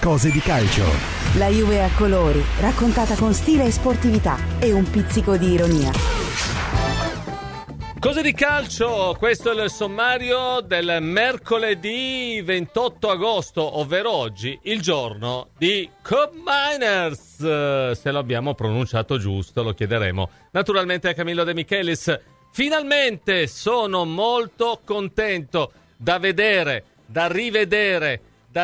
Cose di calcio. La Juve a colori, raccontata con stile e sportività e un pizzico di ironia. Cose di calcio, questo è il sommario del mercoledì 28 agosto, ovvero oggi, il giorno di Cup Miners. Se lo abbiamo pronunciato giusto, lo chiederemo naturalmente a Camillo De Michelis. Finalmente sono molto contento da vedere, da rivedere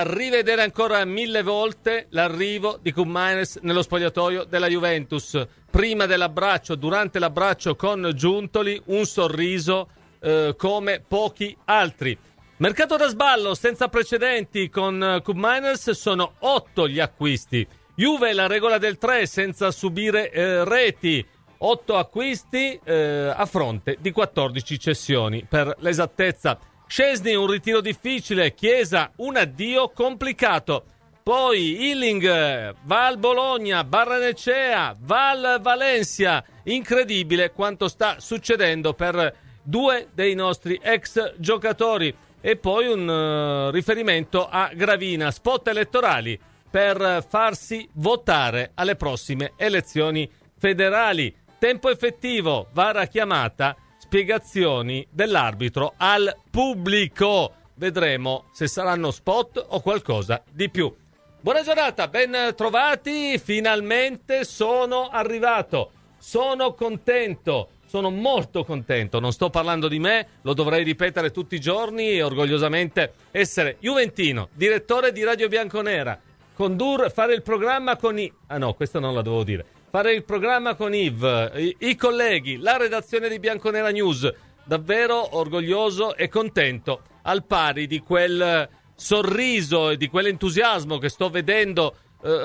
ancora 1000 volte l'arrivo di Cup Miners nello spogliatoio della Juventus. Prima dell'abbraccio, durante l'abbraccio con Giuntoli, un sorriso come pochi altri. Mercato da sballo senza precedenti con Cup Miners, sono 8 gli acquisti. Juve la regola del 3 senza subire reti. 8 acquisti a fronte di 14 cessioni per l'esattezza. Szczesny un ritiro difficile, Chiesa un addio complicato. Poi Ealing va al Bologna, Barrenechea va al Valencia. Incredibile quanto sta succedendo per due dei nostri ex giocatori. E poi un riferimento a Gravina, spot elettorali per farsi votare alle prossime elezioni federali. Tempo effettivo, VAR chiamata, spiegazioni dell'arbitro al pubblico. Vedremo se saranno spot o qualcosa di più. Buona giornata, ben trovati, finalmente sono arrivato, sono contento, sono molto contento, non sto parlando di me, lo dovrei ripetere tutti i giorni e orgogliosamente essere juventino, direttore di Radio Bianconera, fare il programma con questo non la dovevo dire, fare il programma con Yves, i colleghi, la redazione di Bianconera News, davvero orgoglioso e contento, al pari di quel sorriso e di quell'entusiasmo che sto vedendo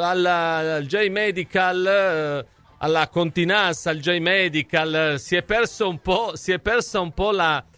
al J-Medical, alla Continassa, al J-Medical. Si è persa un po'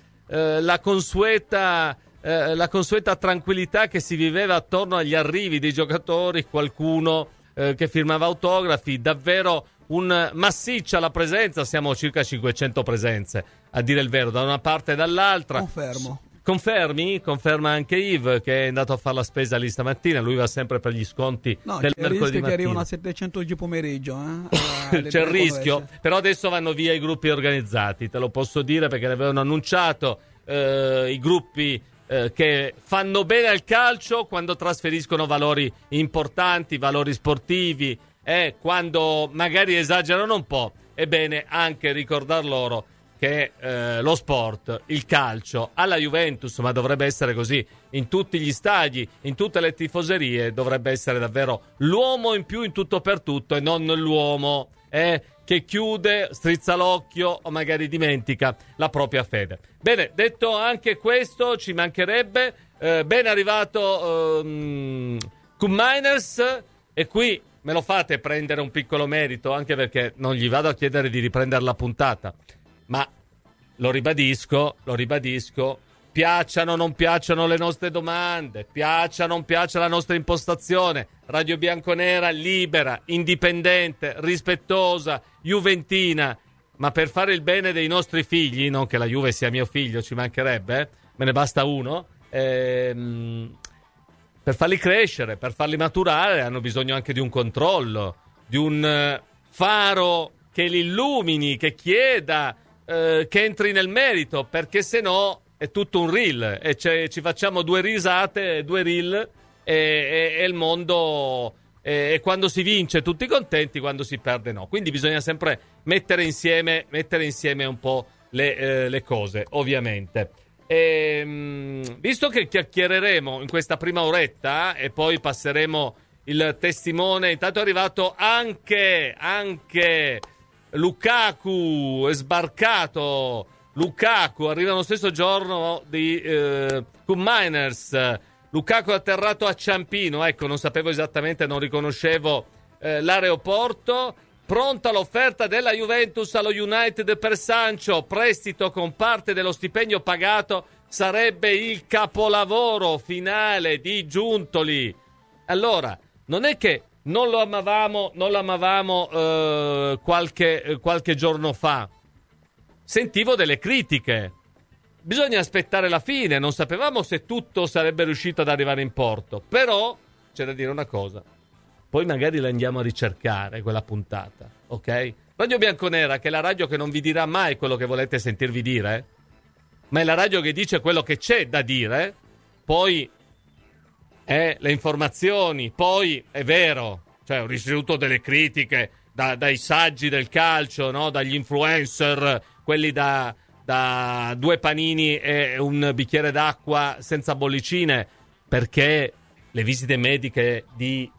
la consueta tranquillità che si viveva attorno agli arrivi dei giocatori, qualcuno che firmava autografi, davvero massiccia la presenza, siamo circa 500 presenze a dire il vero, da una parte e dall'altra. Confermo. Confermi? Conferma anche Yves che è andato a fare la spesa lì stamattina, lui va sempre per gli sconti del mercoledì mattina. Che arrivano a 700 oggi pomeriggio. C'è il rischio, però adesso vanno via i gruppi organizzati, te lo posso dire perché ne avevano annunciato i gruppi che fanno bene al calcio quando trasferiscono valori importanti, valori sportivi, quando magari esagerano un po', è bene anche ricordar loro che lo sport, il calcio, alla Juventus, ma dovrebbe essere così in tutti gli stadi, in tutte le tifoserie, dovrebbe essere davvero l'uomo in più in tutto per tutto e non l'uomo che chiude, strizza l'occhio o magari dimentica la propria fede. Bene, detto anche questo, ci mancherebbe, ben arrivato Cup Miners, e qui me lo fate prendere un piccolo merito, anche perché non gli vado a chiedere di riprendere la puntata. Ma lo ribadisco, piacciono o non piacciono le nostre domande, piaccia o non piaccia la nostra impostazione, Radio Bianconera libera, indipendente, rispettosa, juventina, ma per fare il bene dei nostri figli, non che la Juve sia mio figlio, ci mancherebbe, me ne basta uno, per farli crescere, per farli maturare, hanno bisogno anche di un controllo, di un faro che li illumini, che chieda, che entri nel merito, perché se no è tutto un reel e ci facciamo due risate, due reel e il mondo e quando si vince tutti contenti, quando si perde no. Quindi bisogna sempre mettere insieme un po' le cose, ovviamente. Visto che chiacchiereremo in questa prima oretta e poi passeremo il testimone, intanto è arrivato anche Lukaku, è sbarcato Lukaku, arriva lo stesso giorno di Cup Miners. Lukaku è atterrato a Ciampino, ecco, non sapevo esattamente, non riconoscevo l'aeroporto. Pronta l'offerta della Juventus allo United per Sancho, prestito con parte dello stipendio pagato, sarebbe il capolavoro finale di Giuntoli. Allora, non è che non lo amavamo qualche giorno fa. Sentivo delle critiche. Bisogna aspettare la fine, non sapevamo se tutto sarebbe riuscito ad arrivare in porto. Però c'è da dire una cosa, poi magari la andiamo a ricercare quella puntata, ok? Radio Bianconera, che è la radio che non vi dirà mai quello che volete sentirvi dire, ma è la radio che dice quello che c'è da dire, poi le informazioni, poi è vero, cioè ho ricevuto delle critiche dai saggi del calcio, no? Dagli influencer, quelli da 2 panini e un bicchiere d'acqua senza bollicine, perché le visite mediche di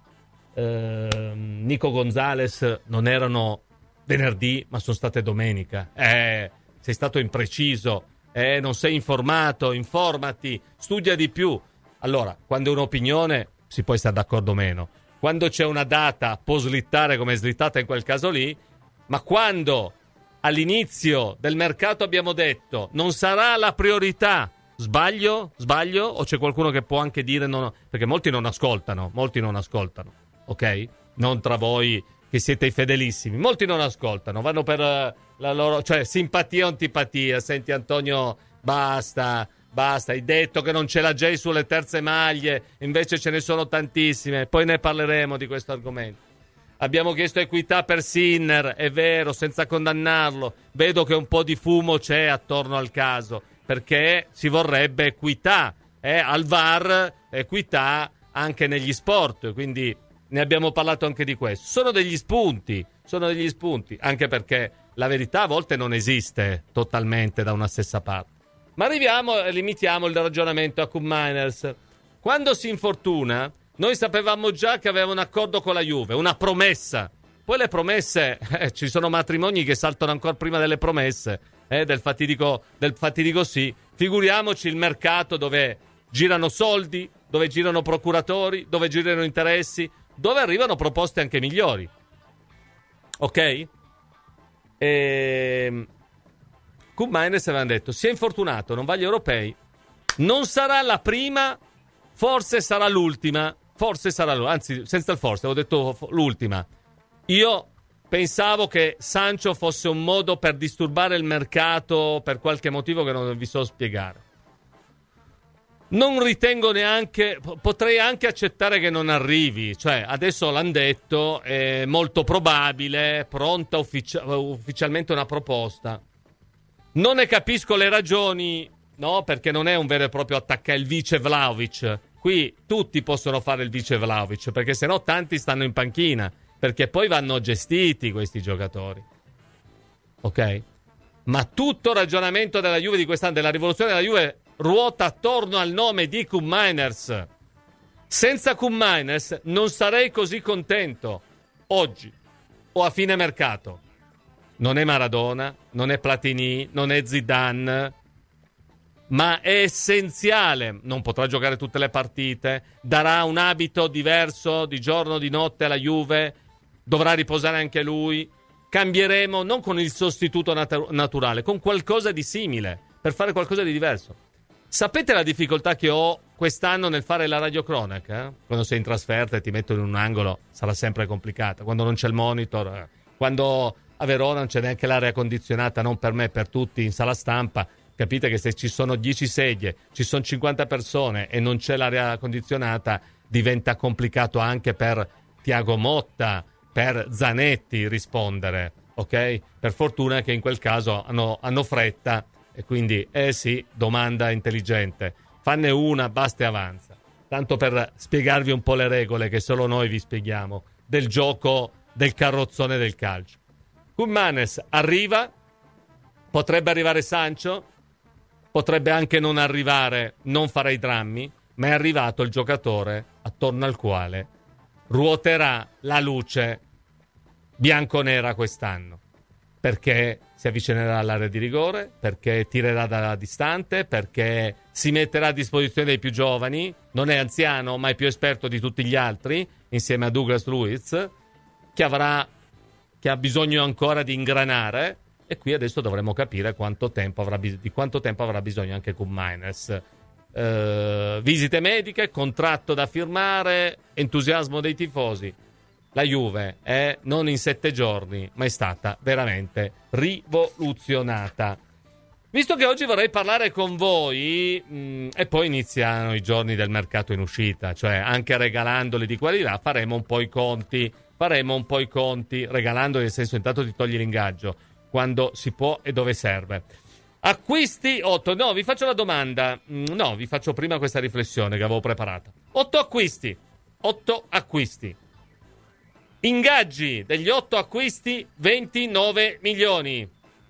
Nico Gonzalez non erano venerdì ma sono state domenica. Sei stato impreciso, non sei informato, informati, studia di più. Allora, quando è un'opinione si può stare d'accordo o meno, quando c'è una data può slittare come è slittata in quel caso lì, ma quando all'inizio del mercato abbiamo detto non sarà la priorità, sbaglio? O c'è qualcuno che può anche dire no? Perché molti non ascoltano, ok? Non tra voi che siete i fedelissimi, molti non ascoltano, vanno per la loro, cioè simpatia o antipatia. Senti Antonio, basta, hai detto che non c'è la J sulle terze maglie, invece ce ne sono tantissime, poi ne parleremo di questo argomento. Abbiamo chiesto equità per Sinner, è vero, senza condannarlo. Vedo che un po' di fumo c'è attorno al caso, perché si vorrebbe equità, al VAR, equità anche negli sport, quindi ne abbiamo parlato anche di questo. Sono degli spunti, anche perché la verità a volte non esiste totalmente da una stessa parte. Ma limitiamo il ragionamento a Cup Miners. Quando si infortuna, noi sapevamo già che aveva un accordo con la Juve, una promessa. Poi le promesse, ci sono matrimoni che saltano ancora prima delle promesse, del fatidico sì. Figuriamoci il mercato dove girano soldi, dove girano procuratori, dove girano interessi, dove arrivano proposte anche migliori. Ok? Cup Miners avevano detto, si è infortunato, non va agli europei, non sarà la prima, forse sarà l'ultima, anzi senza il forse, avevo detto l'ultima. Io pensavo che Sancho fosse un modo per disturbare il mercato per qualche motivo che non vi so spiegare. Non ritengo neanche, potrei anche accettare che non arrivi, cioè adesso l'hanno detto, è molto probabile, pronta ufficialmente una proposta. Non ne capisco le ragioni, no, perché non è un vero e proprio attacca il vice Vlahovic. Qui tutti possono fare il vice Vlahovic, perché sennò tanti stanno in panchina, perché poi vanno gestiti questi giocatori. Ok? Ma tutto il ragionamento della Juve di quest'anno, della rivoluzione della Juve, ruota attorno al nome di Cup Miners. Senza Cup Miners non sarei così contento oggi o a fine mercato. Non è Maradona, non è Platini, non è Zidane, ma è essenziale. Non potrà giocare tutte le partite, darà un abito diverso di giorno, di notte alla Juve, dovrà riposare anche lui. Cambieremo non con il sostituto naturale, con qualcosa di simile, per fare qualcosa di diverso. Sapete la difficoltà che ho quest'anno nel fare la radiocronaca? Quando sei in trasferta e ti mettono in un angolo sarà sempre complicata. Quando non c'è il monitor, quando a Verona non c'è neanche l'aria condizionata, non per me, per tutti, in sala stampa. Capite che se ci sono 10 sedie, ci sono 50 persone e non c'è l'aria condizionata, diventa complicato anche per Thiago Motta, per Zanetti rispondere, ok? Per fortuna che in quel caso hanno fretta e quindi, sì, domanda intelligente. Fanne una, basta e avanza. Tanto per spiegarvi un po' le regole che solo noi vi spieghiamo del gioco del carrozzone del calcio. Cup Miners arriva, potrebbe arrivare Sancho, potrebbe anche non arrivare, non farei drammi, ma è arrivato il giocatore attorno al quale ruoterà la luce bianconera quest'anno, perché si avvicinerà all'area di rigore, perché tirerà da distante, perché si metterà a disposizione dei più giovani, non è anziano ma è più esperto di tutti gli altri, insieme a Douglas Luiz, che ha bisogno ancora di ingranare, e qui adesso dovremo capire di quanto tempo avrà bisogno anche Cup Miners. Visite mediche, contratto da firmare, entusiasmo dei tifosi. La Juve non in 7 giorni, ma è stata veramente rivoluzionata. Visto che oggi vorrei parlare con voi, e poi iniziano i giorni del mercato in uscita, cioè anche regalandoli di qua e di là, faremo un po' i conti, regalandoli nel senso intanto ti togli l'ingaggio, quando si può e dove serve. Acquisti 8, no, vi faccio la domanda, no, vi faccio prima questa riflessione che avevo preparata. 8 acquisti. Ingaggi degli 8 acquisti, 29 milioni.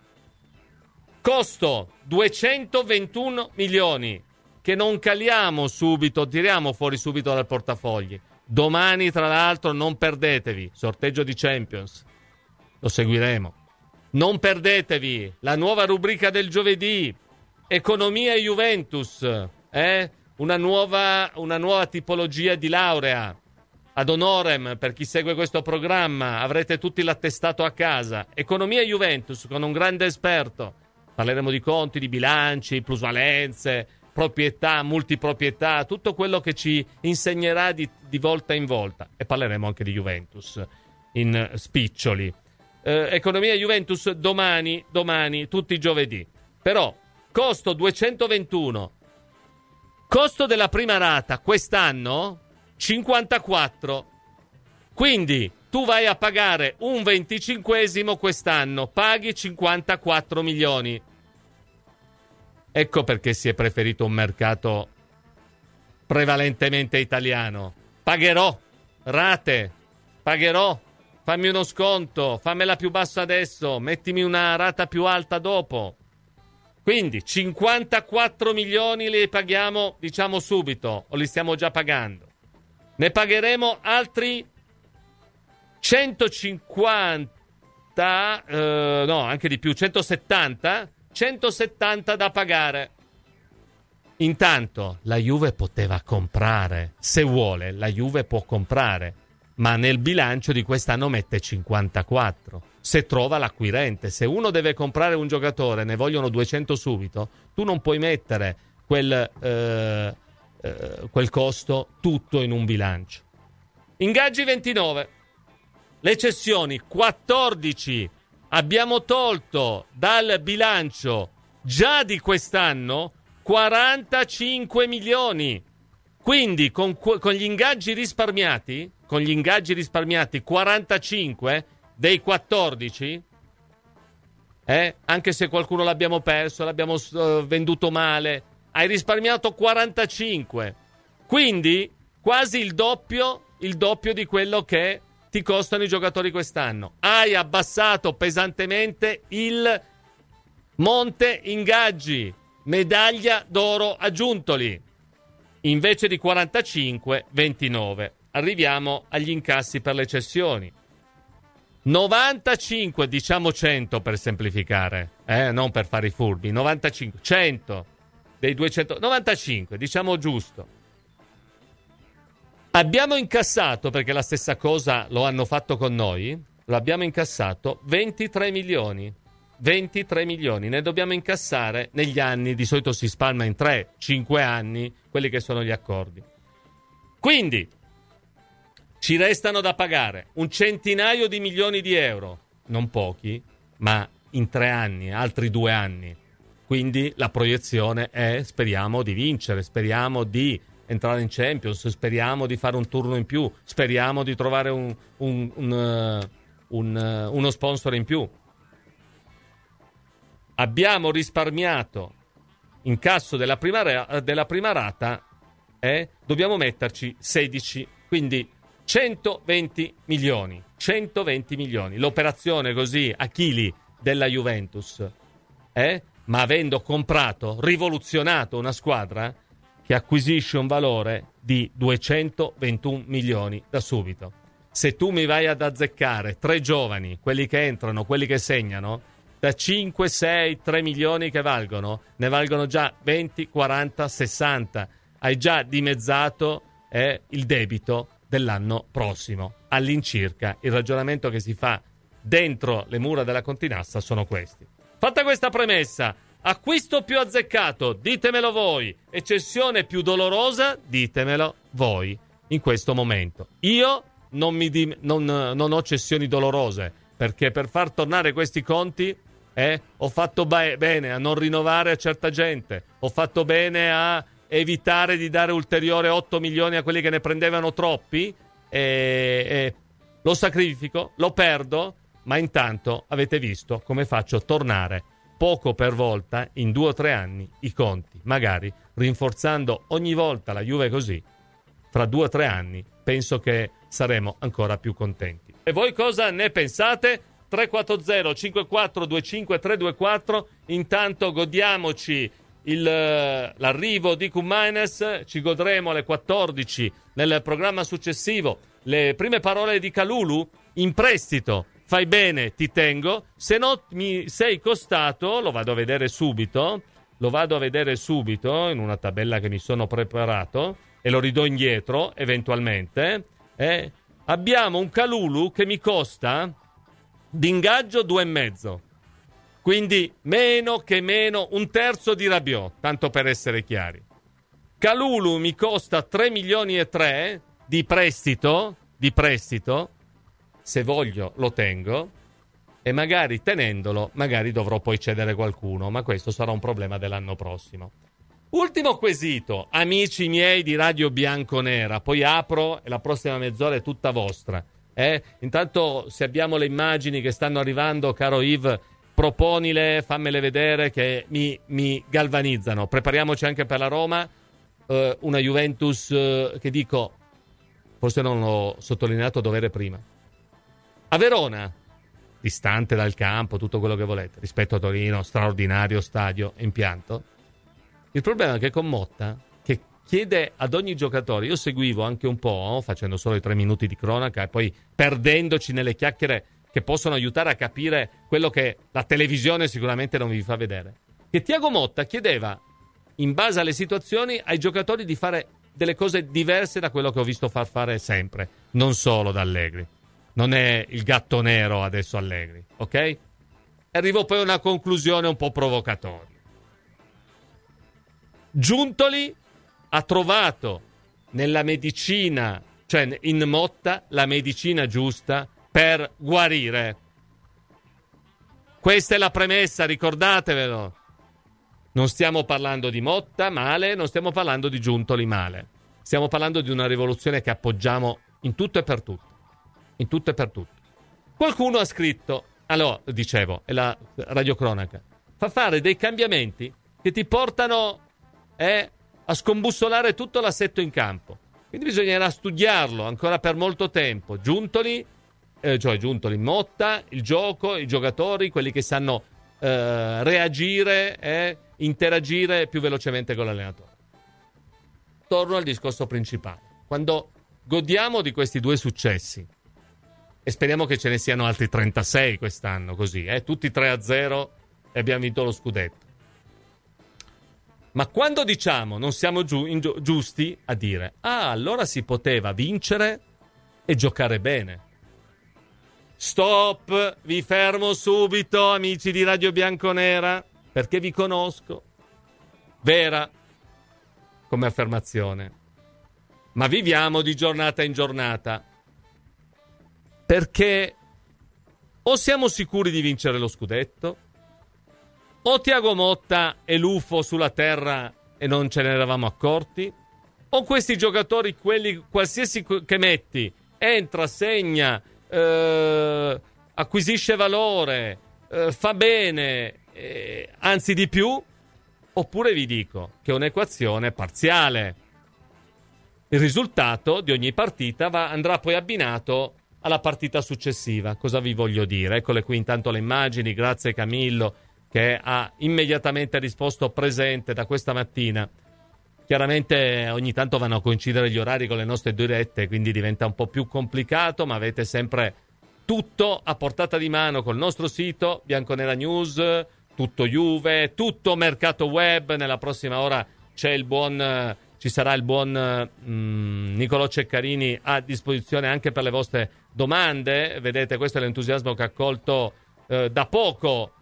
Costo 221 milioni, che non caliamo subito, tiriamo fuori subito dal portafogli. Domani, tra l'altro, non perdetevi, sorteggio di Champions, lo seguiremo. Non perdetevi la nuova rubrica del giovedì, Economia e Juventus, una nuova tipologia di laurea. Ad honorem, per chi segue questo programma, avrete tutti l'attestato a casa. Economia e Juventus, con un grande esperto. Parleremo di conti, di bilanci, plusvalenze, proprietà, multiproprietà, tutto quello che ci insegnerà di volta in volta. E parleremo anche di Juventus in spiccioli. Economia Juventus domani, tutti i giovedì. Però, costo 221. Costo della prima rata quest'anno 54. Quindi tu vai a pagare un 25esimo quest'anno, paghi 54 milioni. Ecco perché si è preferito un mercato prevalentemente italiano. Pagherò rate, fammi uno sconto, fammela più bassa adesso, mettimi una rata più alta dopo. Quindi 54 milioni li paghiamo, diciamo subito, o li stiamo già pagando. Ne pagheremo altri 150, no, anche di più, 170 da pagare. Intanto la Juve poteva comprare, se vuole, la Juve può comprare, ma nel bilancio di quest'anno mette 54. Se trova l'acquirente, se uno deve comprare un giocatore, ne vogliono 200 subito, tu non puoi mettere quel costo tutto in un bilancio. Ingaggi 29, le cessioni 14. Abbiamo tolto dal bilancio già di quest'anno 45 milioni. Quindi con gli ingaggi risparmiati 45 dei 14, anche se qualcuno l'abbiamo perso, l'abbiamo venduto male, hai risparmiato 45. Quindi quasi il doppio di quello che ti costano i giocatori quest'anno. Hai abbassato pesantemente il monte ingaggi, medaglia d'oro aggiuntoli. Invece di 45, 29. Arriviamo agli incassi per le cessioni. 95, diciamo 100 per semplificare, non per fare i furbi. 95, 100 dei 200, 95, diciamo giusto. Abbiamo incassato, perché la stessa cosa lo hanno fatto con noi, l'abbiamo incassato 23 milioni. 23 milioni, ne dobbiamo incassare negli anni, di solito si spalma in 3-5 anni, quelli che sono gli accordi. Quindi ci restano da pagare un centinaio di milioni di euro, non pochi, ma in 3 anni, altri 2 anni. Quindi la proiezione è: speriamo di vincere, speriamo di entrare in Champions, speriamo di fare un turno in più, speriamo di trovare uno sponsor in più. Abbiamo risparmiato incasso della prima rata, dobbiamo metterci 16, quindi 120 milioni. 120 milioni. L'operazione così a chili della Juventus, ma avendo comprato, rivoluzionato una squadra che acquisisce un valore di 221 milioni da subito. Se tu mi vai ad azzeccare 3 giovani, quelli che entrano, quelli che segnano, da 5, 6, 3 milioni che valgono, ne valgono già 20, 40, 60. Hai già dimezzato il debito dell'anno prossimo. All'incirca, il ragionamento che si fa dentro le mura della Continassa sono questi. Fatta questa premessa, acquisto più azzeccato, ditemelo voi, e cessione più dolorosa, ditemelo voi in questo momento. Io non ho cessioni dolorose, perché per far tornare questi conti Ho fatto bene a non rinnovare a certa gente, ho fatto bene a evitare di dare ulteriore 8 milioni a quelli che ne prendevano troppi, lo sacrifico, lo perdo, ma intanto avete visto come faccio tornare poco per volta in 2 o 3 anni i conti, magari rinforzando ogni volta la Juve così. Fra 2 o 3 anni penso che saremo ancora più contenti. E voi cosa ne pensate? 340 54 25 324. Intanto godiamoci l'arrivo di Koumainis, ci godremo alle 14 nel programma successivo le prime parole di Kalulu in prestito. Fai bene, ti tengo, se no mi sei costato, lo vado a vedere subito in una tabella che mi sono preparato e lo ridò indietro eventualmente. Abbiamo un Kalulu che mi costa d'ingaggio 2,5, quindi meno, un terzo di Rabiot, tanto per essere chiari. Kalulu mi costa 3 milioni e 3 di prestito, se voglio lo tengo e magari tenendolo, magari dovrò poi cedere qualcuno, ma questo sarà un problema dell'anno prossimo. Ultimo quesito, amici miei di Radio Bianconera, poi apro e la prossima mezz'ora è tutta vostra. Intanto se abbiamo le immagini che stanno arrivando, caro Yves, proponile, fammele vedere che mi galvanizzano. Prepariamoci anche per la Roma, una Juventus che dico, forse non l'ho sottolineato a dovere prima. A Verona, distante dal campo, tutto quello che volete, rispetto a Torino, straordinario stadio e impianto. Il problema è che con Motta, che chiede ad ogni giocatore, io seguivo anche un po', facendo solo i 3 minuti di cronaca e poi perdendoci nelle chiacchiere che possono aiutare a capire quello che la televisione sicuramente non vi fa vedere, che Thiago Motta chiedeva, in base alle situazioni, ai giocatori di fare delle cose diverse da quello che ho visto far fare sempre, non solo da Allegri. Non è il gatto nero adesso Allegri, ok? Arrivo poi a una conclusione un po' provocatoria. Giuntoli ha trovato nella medicina, cioè in Motta, la medicina giusta per guarire. Questa è la premessa, ricordatevelo. Non stiamo parlando di Motta male, non stiamo parlando di Giuntoli male. Stiamo parlando di una rivoluzione che appoggiamo in tutto e per tutto. In tutto e per tutto. Qualcuno ha scritto, allora, dicevo, è la radiocronaca, fa fare dei cambiamenti che ti portano a scombussolare tutto l'assetto in campo. Quindi bisognerà studiarlo ancora per molto tempo. Giuntoli, Motta, il gioco, i giocatori, quelli che sanno reagire e interagire più velocemente con l'allenatore. Torno al discorso principale. Quando godiamo di questi 2 successi, e speriamo che ce ne siano altri 36 quest'anno, così, tutti 3-0 e abbiamo vinto lo scudetto. Ma quando diciamo non siamo giusti a dire, allora si poteva vincere e giocare bene. Stop, vi fermo subito, amici di Radio Bianconera, perché vi conosco. Vera come affermazione. Ma viviamo di giornata in giornata. Perché o siamo sicuri di vincere lo scudetto, o Thiago Motta è l'UFO sulla terra e non ce ne eravamo accorti, o questi giocatori, quelli qualsiasi che metti, entra, segna, acquisisce valore, fa bene, anzi di più, oppure vi dico che è un'equazione parziale. Il risultato di ogni partita andrà poi abbinato alla partita successiva. Cosa vi voglio dire? Eccole qui intanto le immagini, grazie Camillo che ha immediatamente risposto presente da questa mattina. Chiaramente ogni tanto vanno a coincidere gli orari con le nostre dirette, quindi diventa un po' più complicato, ma avete sempre tutto a portata di mano col nostro sito Bianconera News, tutto Juve, tutto mercato web. Nella prossima ora ci sarà il buon Nicolò Ceccarini a disposizione anche per le vostre domande. Vedete, questo è l'entusiasmo che ha accolto da poco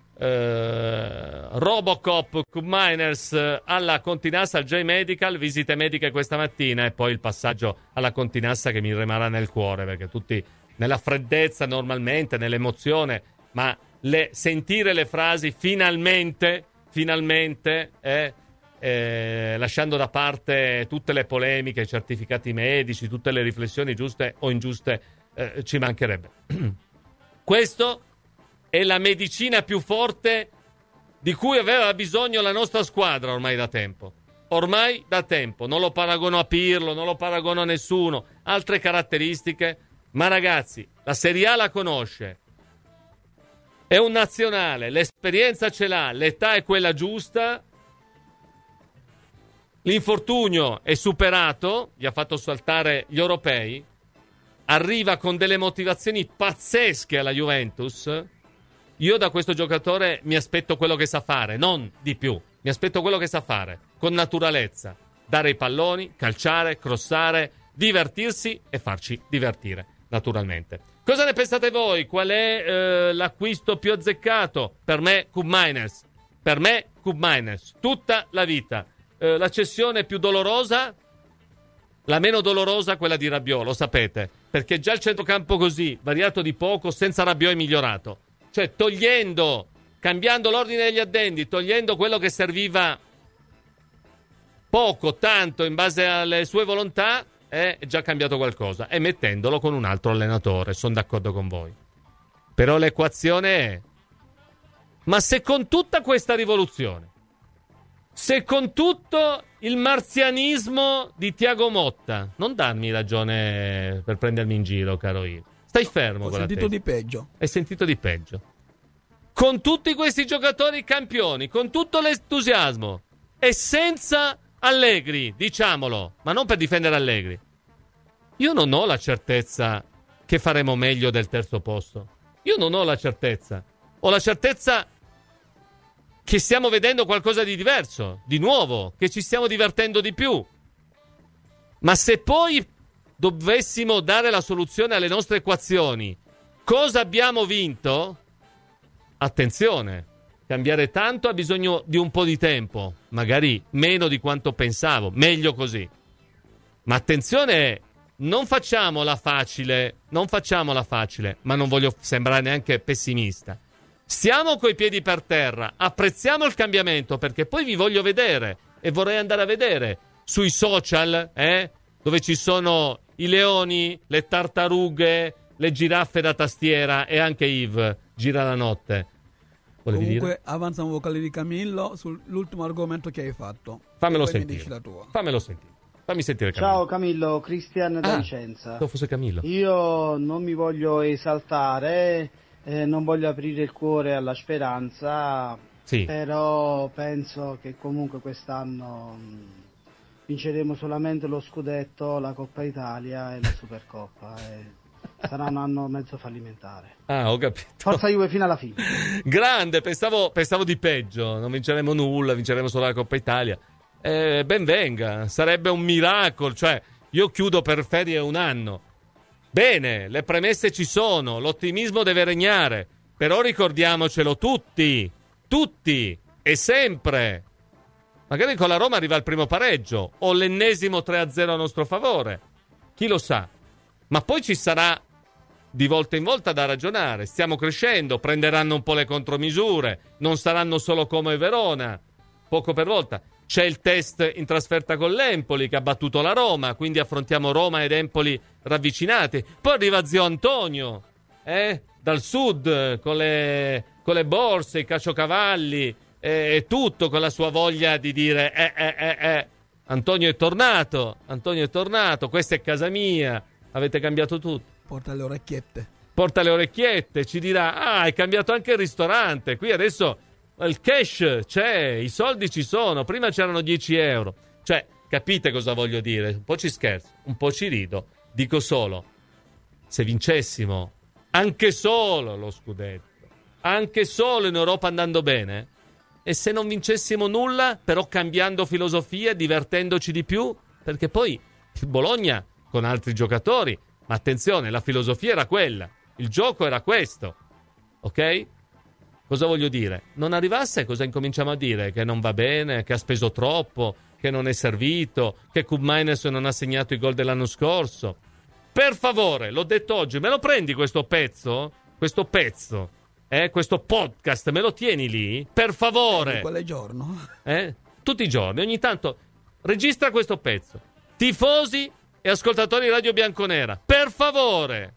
Robocop Koumainis alla Continassa, al J-Medical, visite mediche questa mattina e poi il passaggio alla Continassa che mi rimarrà nel cuore, perché tutti nella freddezza normalmente, nell'emozione, ma sentire le frasi finalmente, lasciando da parte tutte le polemiche, i certificati medici, tutte le riflessioni giuste o ingiuste, ci mancherebbe. Questo è la medicina più forte di cui aveva bisogno la nostra squadra ormai da tempo. Non lo paragono a Pirlo, non lo paragono a nessuno, altre caratteristiche, ma ragazzi, la Serie A la conosce, è un nazionale, l'esperienza ce l'ha, l'età è quella giusta, l'infortunio è superato, gli ha fatto saltare gli europei, arriva con delle motivazioni pazzesche alla Juventus. Io da questo giocatore mi aspetto quello che sa fare, non di più. Mi aspetto quello che sa fare, con naturalezza. Dare i palloni, calciare, crossare, divertirsi e farci divertire, naturalmente. Cosa ne pensate voi? Qual è l'acquisto più azzeccato? Per me, Koopmeiners. Tutta la vita. La cessione più dolorosa? La meno dolorosa, quella di Rabiot, lo sapete. Perché già il centrocampo così, variato di poco, senza Rabiot è migliorato. Cioè, cambiando l'ordine degli addendi, togliendo quello che serviva poco, tanto, in base alle sue volontà, è già cambiato qualcosa. E mettendolo con un altro allenatore, sono d'accordo con voi. Però l'equazione è: ma se con tutta questa rivoluzione, se con tutto il marzianismo di Thiago Motta, non darmi ragione per prendermi in giro, caro Yves. Stai fermo. Ho sentito di peggio. Hai sentito di peggio. Con tutti questi giocatori campioni, con tutto l'entusiasmo e senza Allegri, diciamolo, ma non per difendere Allegri, io non ho la certezza che faremo meglio del terzo posto. Io non ho la certezza. Ho la certezza che stiamo vedendo qualcosa di diverso, di nuovo, che ci stiamo divertendo di più. Ma se poi dovessimo dare la soluzione alle nostre equazioni, cosa abbiamo vinto? Attenzione, cambiare tanto ha bisogno di un po' di tempo, magari meno di quanto pensavo, meglio così. Ma attenzione, non facciamola facile, ma non voglio sembrare neanche pessimista. Stiamo coi piedi per terra, apprezziamo il cambiamento, perché poi vi voglio vedere e vorrei andare a vedere sui social, dove ci sono i leoni, le tartarughe, le giraffe da tastiera e anche Yves gira la notte. Volevi Comunque dire? avanza un vocale di Camillo sull'ultimo argomento che hai fatto. Fammelo Poi mi sentire. dici la tua. Fammi sentire Camillo. Ciao Camillo, Cristian da Vicenza. Se fosse Camillo. Io non mi voglio esaltare, non voglio aprire il cuore alla speranza, Sì. però penso che comunque quest'anno vinceremo solamente lo scudetto, la Coppa Italia e la Supercoppa. Sarà un anno mezzo fallimentare. Ah, ho capito. Forza Juve fino alla fine. Grande, pensavo di peggio. Non vinceremo nulla, vinceremo solo la Coppa Italia. Ben venga, sarebbe un miracolo. Cioè, io chiudo per ferie un anno. Bene, le premesse ci sono, l'ottimismo deve regnare. Però ricordiamocelo tutti e sempre. Magari con la Roma arriva il primo pareggio o l'ennesimo 3-0 a nostro favore. Chi lo sa? Ma poi ci sarà di volta in volta da ragionare. Stiamo crescendo, prenderanno un po' le contromisure, non saranno solo Como e Verona, poco per volta. C'è il test in trasferta con l'Empoli che ha battuto la Roma, quindi affrontiamo Roma ed Empoli ravvicinati. Poi arriva zio Antonio, dal sud, con le borse, i caciocavalli e tutto, con la sua voglia di dire Antonio è tornato, questa è casa mia. Avete cambiato tutto. Porta le orecchiette, ci dirà: hai cambiato anche il ristorante. Qui adesso il cash c'è, i soldi ci sono. Prima c'erano 10 euro. Cioè, capite cosa voglio dire? Un po' ci scherzo, un po' ci rido. Dico solo, se vincessimo anche solo lo scudetto, anche solo in Europa andando bene, e se non vincessimo nulla, però cambiando filosofia, divertendoci di più, perché poi il Bologna con altri giocatori, ma attenzione, la filosofia era quella, il gioco era questo, ok? Cosa voglio dire? Non arrivasse, cosa incominciamo a dire? Che non va bene, che ha speso troppo, che non è servito, che Koopmeiners non ha segnato i gol dell'anno scorso. Per favore, l'ho detto oggi, me lo prendi questo pezzo? Questo pezzo questo podcast me lo tieni lì? Per favore. Quale giorno? Tutti i giorni, ogni tanto registra questo pezzo. Tifosi e ascoltatori di Radio Bianconera, per favore.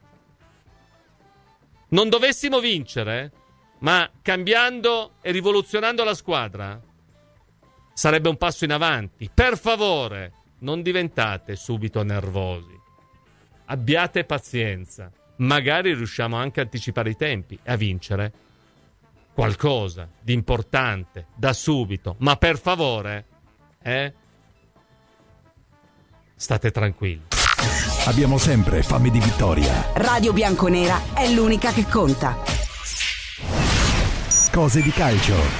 Non dovessimo vincere, ma cambiando e rivoluzionando la squadra, sarebbe un passo in avanti. Per favore, non diventate subito nervosi. Abbiate pazienza. Magari riusciamo anche a anticipare i tempi e a vincere qualcosa di importante da subito. Ma per favore, state tranquilli. Abbiamo sempre fame di vittoria. Radio Bianconera è l'unica che conta. Cose di calcio.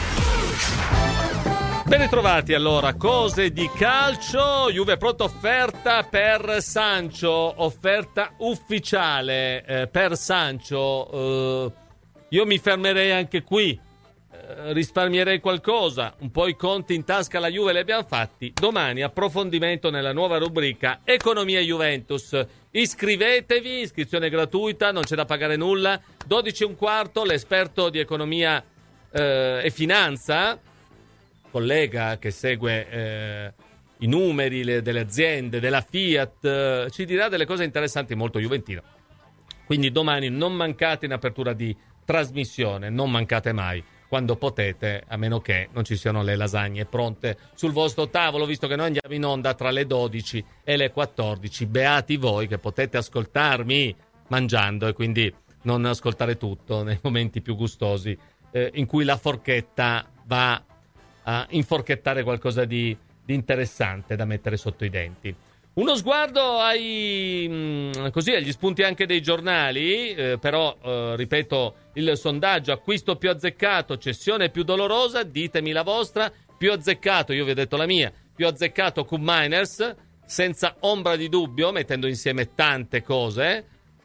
Ben ritrovati allora, cose di calcio. Juve pronta offerta per Sancho, offerta ufficiale per Sancho. Io mi fermerei anche qui, risparmierei qualcosa, un po' i conti in tasca alla Juve li abbiamo fatti. Domani approfondimento nella nuova rubrica Economia Juventus. Iscrivetevi, iscrizione gratuita, non c'è da pagare nulla. 12:15, l'esperto di economia e finanza, collega che segue i numeri delle aziende, della Fiat, ci dirà delle cose interessanti, molto juventino. Quindi domani non mancate in apertura di trasmissione, non mancate mai quando potete, a meno che non ci siano le lasagne pronte sul vostro tavolo, visto che noi andiamo in onda tra le 12 e le 14. Beati voi che potete ascoltarmi mangiando e quindi non ascoltare tutto nei momenti più gustosi in cui la forchetta va a inforchettare qualcosa di interessante da mettere sotto i denti. Uno sguardo agli spunti anche dei giornali, però ripeto il sondaggio: acquisto più azzeccato, cessione più dolorosa, ditemi la vostra. Più azzeccato, io vi ho detto la mia, più azzeccato Coop Miners, senza ombra di dubbio, mettendo insieme tante cose,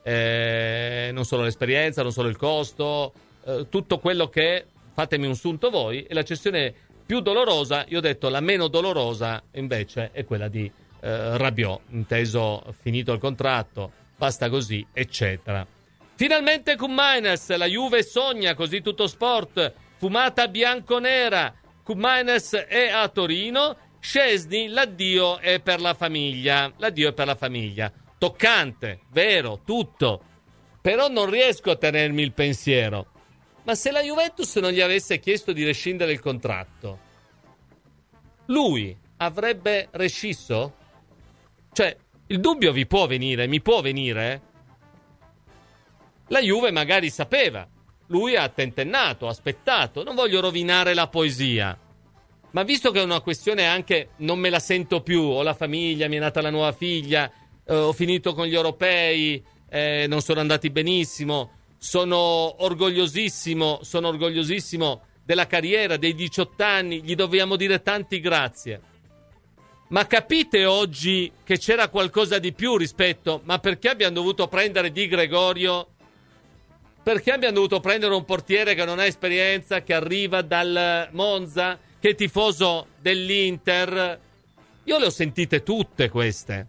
non solo l'esperienza, non solo il costo, tutto quello che, fatemi un sunto voi. E la cessione più dolorosa, io ho detto la meno dolorosa invece è quella di Rabiot, inteso finito il contratto, basta così, eccetera. Finalmente Coop Miners, la Juve sogna, così tutto sport, fumata bianconera, Coop Miners è a Torino, Szczęsny, l'addio è per la famiglia, toccante, vero, tutto, però non riesco a tenermi il pensiero. Ma se la Juventus non gli avesse chiesto di rescindere il contratto, lui avrebbe rescisso? Cioè, il dubbio mi può venire. La Juve magari sapeva, lui ha tentennato, ha aspettato, non voglio rovinare la poesia, ma visto che è una questione anche non me la sento più, ho la famiglia, mi è nata la nuova figlia, ho finito con gli europei, non sono andati benissimo, sono orgogliosissimo della carriera, dei 18 anni, gli dobbiamo dire tanti grazie. Ma capite oggi che c'era qualcosa di più rispetto, ma perché abbiamo dovuto prendere Di Gregorio? Perché abbiamo dovuto prendere un portiere che non ha esperienza, che arriva dal Monza, che è tifoso dell'Inter? Io le ho sentite tutte queste.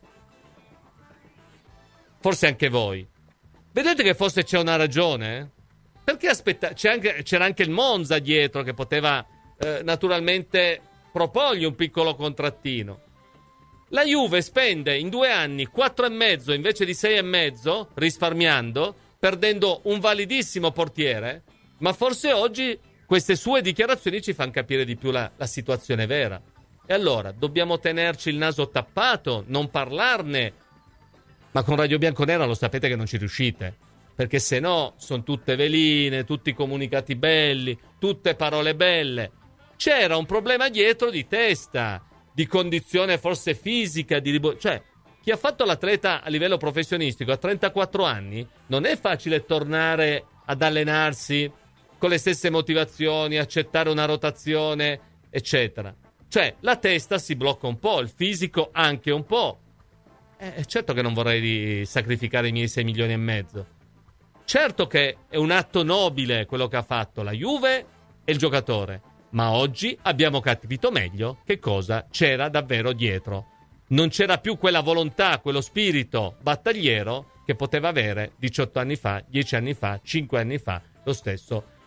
Forse anche voi. Vedete che forse c'è una ragione? Perché c'era anche il Monza dietro che poteva naturalmente proporgli un piccolo contrattino. La Juve spende in 2 anni 4,5 invece di 6,5, risparmiando, perdendo un validissimo portiere, ma forse oggi queste sue dichiarazioni ci fanno capire di più la situazione vera. E allora, dobbiamo tenerci il naso tappato, non parlarne? Ma con Radio Bianconera lo sapete che non ci riuscite, perché se no sono tutte veline, tutti comunicati belli, tutte parole belle. C'era un problema dietro di testa, di condizione forse fisica, cioè chi ha fatto l'atleta a livello professionistico a 34 anni non è facile tornare ad allenarsi con le stesse motivazioni, accettare una rotazione, eccetera. Cioè la testa si blocca un po', il fisico anche un po'. Certo che non vorrei sacrificare i miei 6,5 milioni. Certo che è un atto nobile quello che ha fatto la Juve e il giocatore, ma oggi abbiamo capito meglio che cosa c'era davvero dietro. Non c'era più quella volontà, quello spirito battagliero che poteva avere 18 anni fa, 10 anni fa, 5 anni fa lo stesso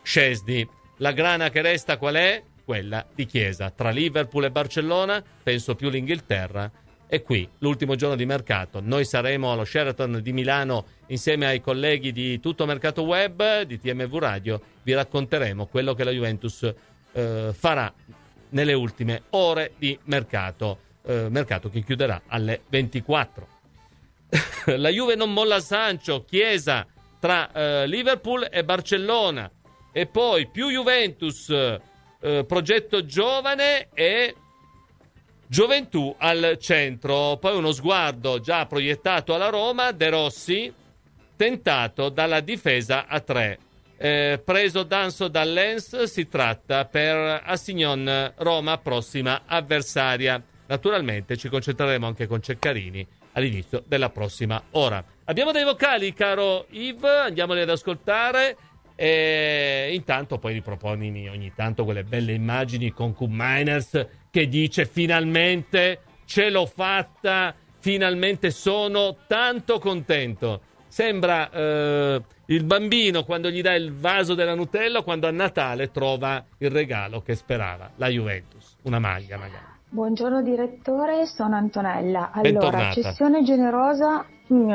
Szczęsny. La grana che resta qual è? Quella di Chiesa. Tra Liverpool e Barcellona penso più l'Inghilterra. E qui, l'ultimo giorno di mercato, noi saremo allo Sheraton di Milano insieme ai colleghi di Tutto Mercato Web, di TMV Radio. Vi racconteremo quello che la Juventus farà nelle ultime ore di mercato che chiuderà alle 24. La Juve non molla Sancho, Chiesa tra Liverpool e Barcellona, e poi più Juventus, progetto giovane e gioventù al centro. Poi uno sguardo già proiettato alla Roma, De Rossi tentato dalla difesa a 3, preso Danso dal Lens, si tratta per Assignon Roma, prossima avversaria. Naturalmente ci concentreremo anche con Ceccarini all'inizio della prossima ora. Abbiamo dei vocali, caro Yves, andiamoli ad ascoltare. E intanto poi riproponimi ogni tanto quelle belle immagini con Miners che dice: finalmente ce l'ho fatta, finalmente sono tanto contento. Sembra il bambino quando gli dà il vaso della Nutella, quando a Natale trova il regalo che sperava, la Juventus, una maglia magari. Buongiorno direttore, sono Antonella. Allora, bentornata. Cessione generosa,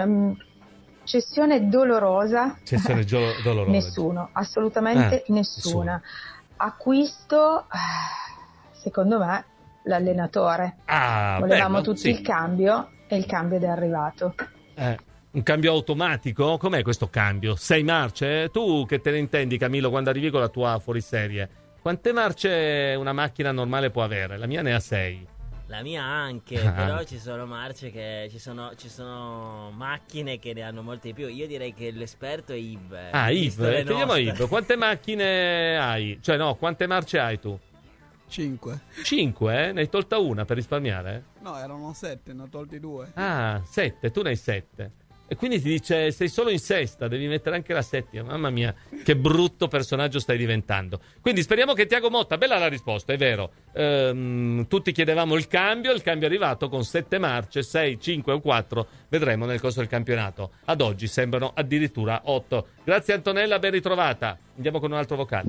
cessione dolorosa. Cessione dolorosa. Nessuno, assolutamente nessuna. Acquisto, secondo me, l'allenatore. Volevamo bello, tutti sì. il cambio e il cambio è arrivato. Un cambio automatico? Com'è questo cambio? 6 marce? Tu che te ne intendi, Camillo, quando arrivi con la tua fuoriserie? Quante marce una macchina normale può avere? La mia ne ha 6. La mia anche, però ci sono marce che ci sono macchine che ne hanno molte di più. Io direi che l'esperto è Yves. Yves, chiediamo a Yves, quante macchine hai? Cioè no, quante marce hai tu? 5. 5? Ne hai tolta una per risparmiare? No, erano 7, ne ho tolti 2. 7, tu ne hai 7. E quindi ti dice: sei solo in sesta, devi mettere anche la settima. Mamma mia, che brutto personaggio stai diventando. Quindi speriamo che Thiago Motta, bella la risposta, è vero. Tutti chiedevamo il cambio è arrivato con 7 marce, 6, 5 o 4, vedremo nel corso del campionato. Ad oggi sembrano addirittura 8. Grazie Antonella, ben ritrovata. Andiamo con un altro vocale.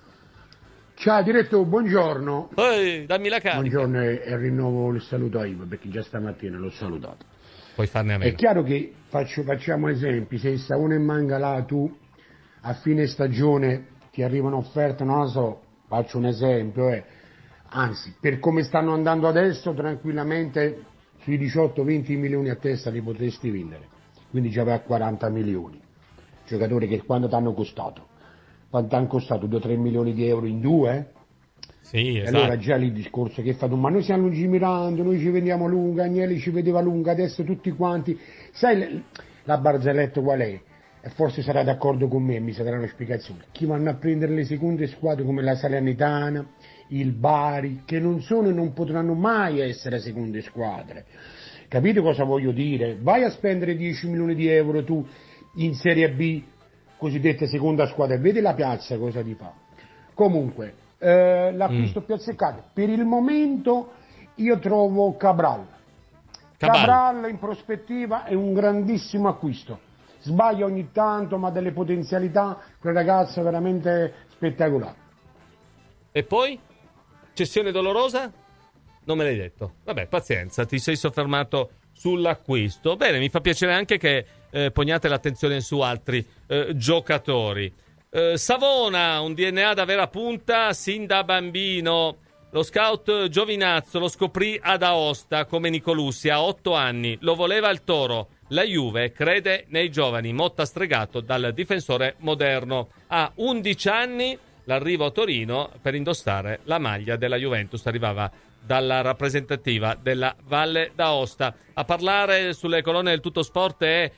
Ciao diretto, buongiorno. Dammi la carica. Buongiorno e rinnovo il saluto a Ivo perché già stamattina l'ho salutato. Puoi farne a meno. È chiaro che facciamo esempi, se Savone e Mangala tu a fine stagione ti arriva un'offerta, non lo so, faccio un esempio, anzi per come stanno andando adesso tranquillamente sui 18-20 milioni a testa li potresti vendere, quindi già vai a 40 milioni, giocatori che quando ti hanno costato? Quanto hanno costato? 2-3 milioni di euro in 2? Sì, esatto. Allora già lì il discorso che fa tu, ma noi siamo lungimiranti, noi ci vediamo lunga, Agnelli ci vedeva lunga, adesso tutti quanti, sai la barzelletta qual è? E forse sarà d'accordo con me, mi sarà una spiegazione, chi vanno a prendere le seconde squadre come la Salernitana, il Bari, che non sono e non potranno mai essere seconde squadre, capite cosa voglio dire? Vai a spendere 10 milioni di euro tu in Serie B, cosiddetta seconda squadra, e vedi la piazza cosa ti fa. Comunque l'acquisto più azzeccato per il momento io trovo Cabral in prospettiva è un grandissimo acquisto, sbaglia ogni tanto ma delle potenzialità, quel ragazzo è veramente spettacolare. E poi? Cessione dolorosa? Non me l'hai detto. Vabbè, pazienza, ti sei soffermato sull'acquisto. Bene, mi fa piacere anche che poniate l'attenzione su altri giocatori. Savona, un DNA da vera punta sin da bambino. Lo scout Giovinazzo lo scoprì ad Aosta come Nicolussi a 8 anni. Lo voleva il Toro. La Juve crede nei giovani. Motta stregato dal difensore moderno. A 11 anni l'arrivo a Torino per indossare la maglia della Juventus. Arrivava dalla rappresentativa della Valle d'Aosta. A parlare sulle colonne del Tutto Sport è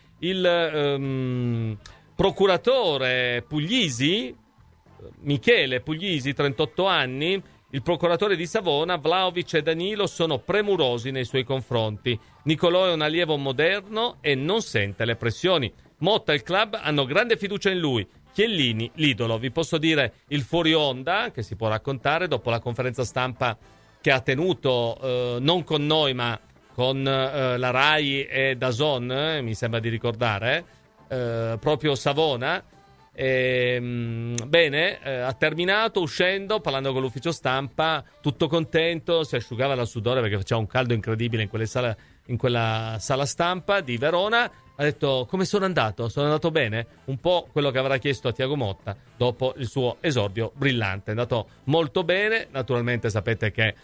il procuratore Puglisi, Michele Puglisi, 38 anni. Il procuratore di Savona, Vlahovic e Danilo sono premurosi nei suoi confronti. Nicolò è un allievo moderno e non sente le pressioni. Motta e il club hanno grande fiducia in lui. Chiellini, l'idolo. Vi posso dire il fuori onda, che si può raccontare dopo la conferenza stampa che ha tenuto non con noi ma con la Rai e DAZN, mi sembra di ricordare, proprio Savona. Bene, ha terminato uscendo, parlando con l'ufficio stampa, tutto contento, si asciugava dal sudore perché faceva un caldo incredibile in quella sala stampa di Verona. Ha detto: come sono andato? Sono andato bene? Un po' quello che avrà chiesto a Thiago Motta dopo il suo esordio brillante. È andato molto bene. Naturalmente sapete che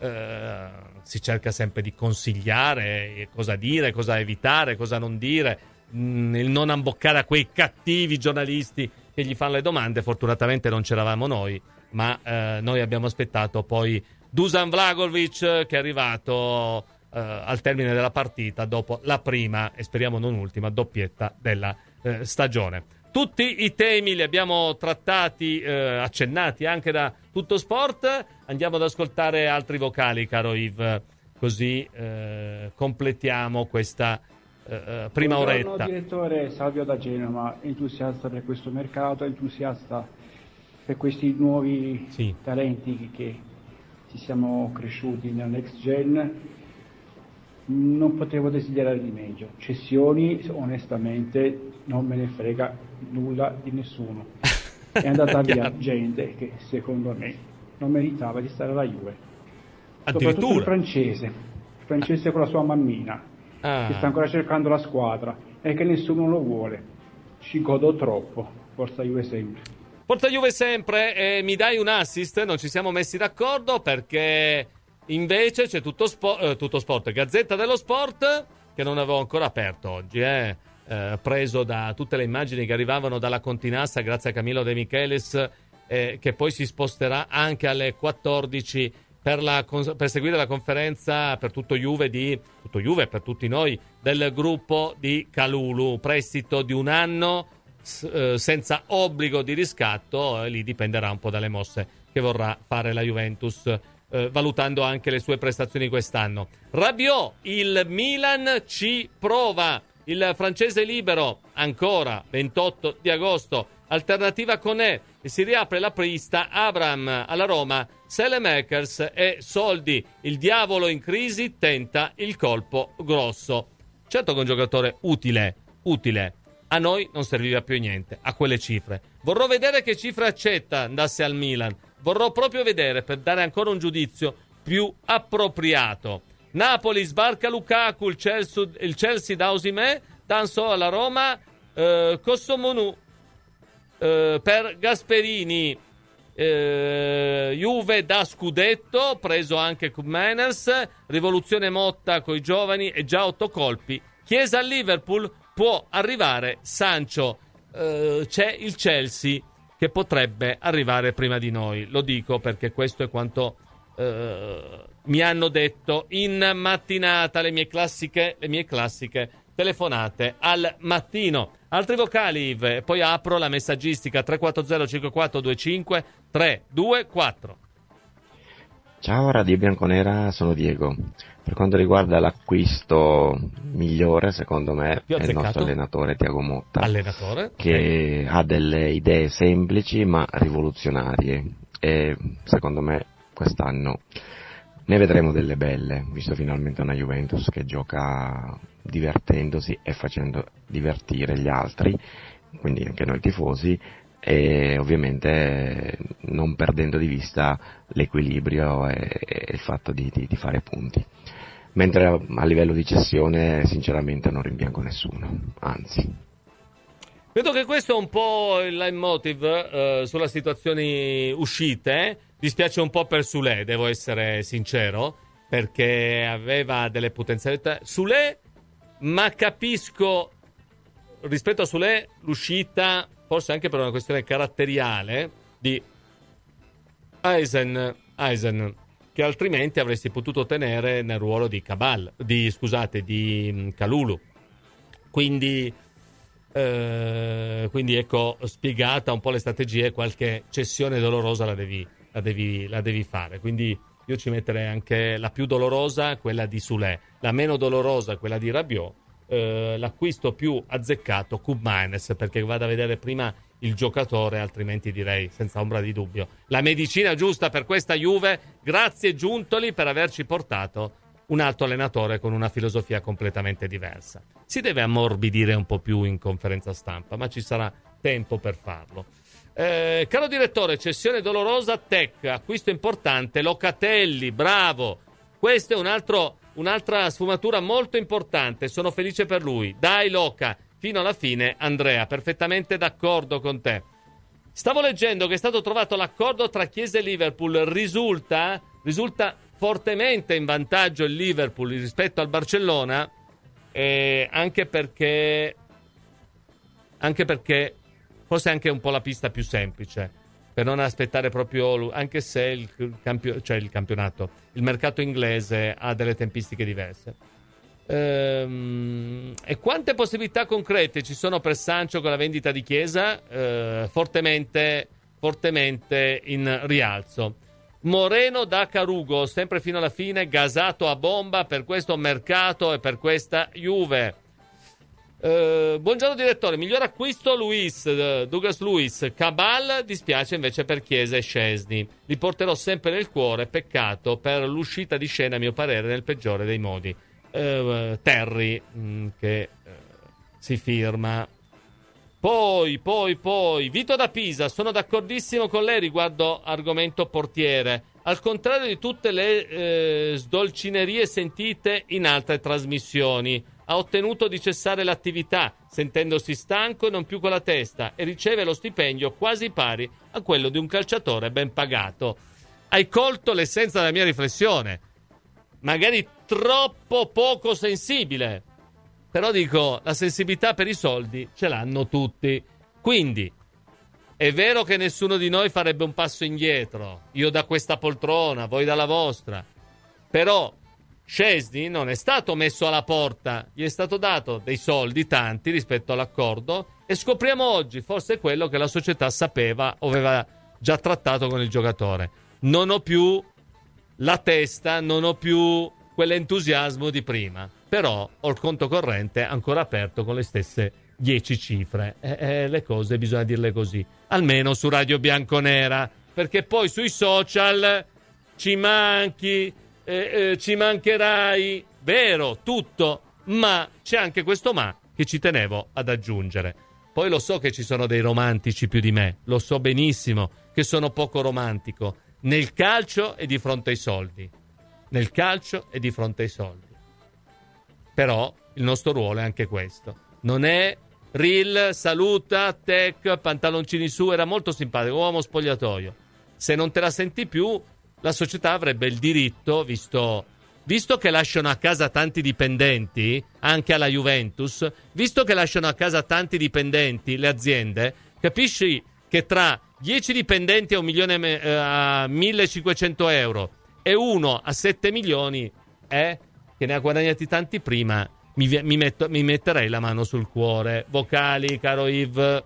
si cerca sempre di consigliare cosa dire, cosa evitare, cosa non dire, il non amboccare a quei cattivi giornalisti che gli fanno le domande. Fortunatamente non c'eravamo noi, ma noi abbiamo aspettato poi Dusan Vlahovic, che è arrivato al termine della partita dopo la prima e speriamo non ultima doppietta della stagione. Tutti i temi li abbiamo trattati, accennati anche da Tutto Sport. Andiamo ad ascoltare altri vocali, caro Yves, così completiamo questa prima oretta. Buongiorno direttore, Salvio da Genova, entusiasta per questo mercato, entusiasta per questi nuovi talenti che ci siamo cresciuti nel next gen. Non potevo desiderare di meglio. Cessioni, onestamente, non me ne frega nulla di nessuno. È andata via gente che secondo me non meritava di stare alla Juve. Soprattutto il francese con la sua mammina, che sta ancora cercando la squadra e che nessuno lo vuole. Ci godo troppo. Forza Juve sempre. Forza Juve sempre. Mi dai un assist? Non ci siamo messi d'accordo perché invece c'è Tutto Sport, Gazzetta dello Sport, che non avevo ancora aperto oggi, preso da tutte le immagini che arrivavano dalla Continassa grazie a Camillo De Michelis, che poi si sposterà anche alle 14 per seguire la conferenza per tutto Juve per tutti noi, del gruppo di Kalulu, prestito di 1 anno senza obbligo di riscatto, lì dipenderà un po' dalle mosse che vorrà fare la Juventus, valutando anche le sue prestazioni quest'anno. Rabiot, il Milan ci prova, il francese libero ancora 28 di agosto, alternativa Koné, e si riapre la pista. Abraham alla Roma, Selemakers e soldi, il diavolo in crisi tenta il colpo grosso. Certo che è un giocatore utile, a noi non serviva più niente a quelle cifre. Vorrò vedere che cifre accetta andasse al Milan. Vorrò proprio vedere per dare ancora un giudizio più appropriato. Napoli sbarca Lukaku, il Chelsea da Osimhen, Danso alla Roma, Kossomonu per Gasperini, Juve da scudetto, preso anche Koopmeiners, rivoluzione Motta coi giovani e già 8 colpi. Chiesa al Liverpool, può arrivare Sancho, c'è il Chelsea che potrebbe arrivare prima di noi. Lo dico perché questo è quanto mi hanno detto in mattinata, le mie classiche telefonate al mattino. Altri vocali, Yves, e poi apro la messaggistica 340 5425 324. Ciao Radio Bianconera, sono Diego. Per quanto riguarda l'acquisto migliore, secondo me, è il nostro allenatore Thiago Motta, che ha delle idee semplici ma rivoluzionarie, e secondo me quest'anno ne vedremo delle belle, visto finalmente una Juventus che gioca divertendosi e facendo divertire gli altri, quindi anche noi tifosi, e ovviamente non perdendo di vista l'equilibrio e il fatto di fare punti. Mentre a livello di cessione sinceramente non rimpiango nessuno, anzi. Credo che questo è un po' il leitmotiv sulla situazioni uscite. Dispiace un po' per Soulé, devo essere sincero, perché aveva delle potenzialità. Soulé, ma capisco rispetto a Soulé l'uscita, forse anche per una questione caratteriale, di Eisen, che altrimenti avresti potuto tenere nel ruolo di di Kalulu. Quindi ecco, spiegata un po' le strategie, qualche cessione dolorosa la devi fare. Quindi io ci metterei anche la più dolorosa, quella di Soulé, la meno dolorosa, quella di Rabiot, l'acquisto più azzeccato Koopmeiners, perché vado a vedere prima il giocatore, altrimenti direi senza ombra di dubbio la medicina giusta per questa Juve. Grazie Giuntoli per averci portato un altro allenatore con una filosofia completamente diversa. Si deve ammorbidire un po' più in conferenza stampa, ma ci sarà tempo per farlo. Caro direttore, cessione dolorosa Tech, acquisto importante, Locatelli, bravo. Questo è un'altra sfumatura molto importante, sono felice per lui. Dai Loca, fino alla fine Andrea, perfettamente d'accordo con te. Stavo leggendo che è stato trovato l'accordo tra Chiesa e Liverpool, risulta fortemente in vantaggio il Liverpool rispetto al Barcellona, anche perché forse anche un po' la pista più semplice, per non aspettare proprio, anche se il campionato, il mercato inglese ha delle tempistiche diverse. E quante possibilità concrete ci sono per Sancho con la vendita di Chiesa? Fortemente in rialzo. Moreno da Carugo, sempre fino alla fine, gasato a bomba per questo mercato e per questa Juve. Buongiorno direttore, miglior acquisto Douglas Luiz, Cabal, dispiace invece per Chiesa e Szczesny, li porterò sempre nel cuore, peccato per l'uscita di scena a mio parere nel peggiore dei modi. Terry che si firma. Poi Vito da Pisa, sono d'accordissimo con lei riguardo argomento portiere, al contrario di tutte le sdolcinerie sentite in altre trasmissioni. Ha ottenuto di cessare l'attività, sentendosi stanco e non più con la testa, e riceve lo stipendio quasi pari a quello di un calciatore ben pagato. Hai colto l'essenza della mia riflessione. Magari troppo poco sensibile, però dico, la sensibilità per i soldi ce l'hanno tutti. Quindi, è vero che nessuno di noi farebbe un passo indietro, io da questa poltrona, voi dalla vostra, però Szczesny non è stato messo alla porta, gli è stato dato dei soldi tanti rispetto all'accordo e scopriamo oggi forse quello che la società sapeva o aveva già trattato con il giocatore. Non ho più la testa, non ho più quell'entusiasmo di prima, però ho il conto corrente ancora aperto con le stesse 10 cifre. Le cose bisogna dirle così, almeno su Radio Bianconera, perché poi sui social ci mancherai, vero, tutto, ma c'è anche questo ma che ci tenevo ad aggiungere. Poi lo so che ci sono dei romantici più di me, lo so benissimo che sono poco romantico nel calcio e di fronte ai soldi. Nel calcio e di fronte ai soldi. Però il nostro ruolo è anche questo. Non è Reel, saluta, tech, pantaloncini su, era molto simpatico, uomo spogliatoio. Se non te la senti più, la società avrebbe il diritto, visto che lasciano a casa tanti dipendenti, anche alla Juventus, visto che lasciano a casa tanti dipendenti, le aziende, capisci che tra 10 dipendenti a 1.500.000 euro e uno a 7 milioni, che ne ha guadagnati tanti prima, mi metterei la mano sul cuore. Vocali, caro Yves.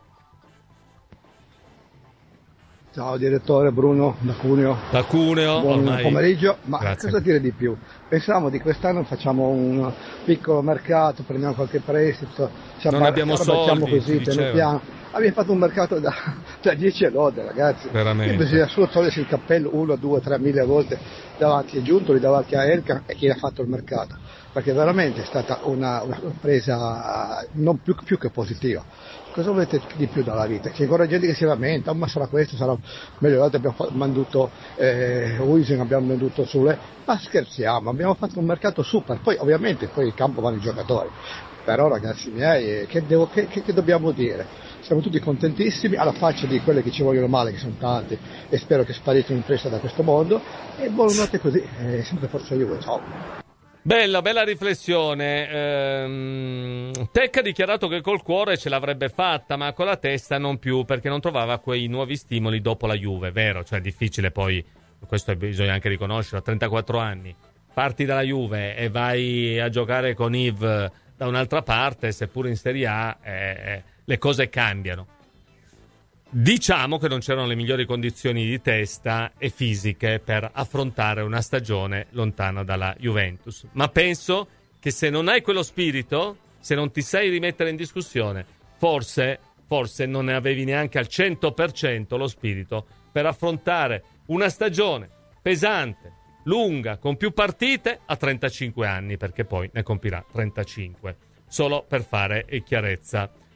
Ciao direttore, Bruno da Cuneo. Buon pomeriggio. Ma grazie. Cosa dire di più? Pensavamo di quest'anno facciamo un piccolo mercato, prendiamo qualche prestito, non abbiamo soldi, così, piano. Abbiamo fatto un mercato da 10 lode, ragazzi. Veramente. Bisogna solo togliersi il cappello 1, 2, 3 mille volte davanti a Giuntoli, davanti a Elkan e chi ha fatto il mercato. Perché veramente è stata una presa non più che positiva. Cosa volete di più dalla vita? C'è ancora gente che si lamenta, ma sarà questo, sarà meglio, abbiamo venduto Huijsen, abbiamo venduto Sule, ma scherziamo, abbiamo fatto un mercato super, poi ovviamente poi in campo vanno i giocatori, però ragazzi miei, che dobbiamo dire? Siamo tutti contentissimi, alla faccia di quelli che ci vogliono male, che sono tanti, e spero che spariscano in presta da questo mondo, e buonanotte così, sempre forza Juve, ciao! Bella riflessione. Tech ha dichiarato che col cuore ce l'avrebbe fatta, ma con la testa non più, perché non trovava quei nuovi stimoli dopo la Juve, vero? Cioè è difficile poi, questo bisogna anche riconoscerlo, a 34 anni parti dalla Juve e vai a giocare con Yves da un'altra parte, seppur in Serie A, le cose cambiano. Diciamo che non c'erano le migliori condizioni di testa e fisiche per affrontare una stagione lontana dalla Juventus. Ma penso che se non hai quello spirito, se non ti sai rimettere in discussione, forse non ne avevi neanche al 100% lo spirito per affrontare una stagione pesante, lunga, con più partite a 35 anni, perché poi ne compirà 35. Solo per fare chiarezza.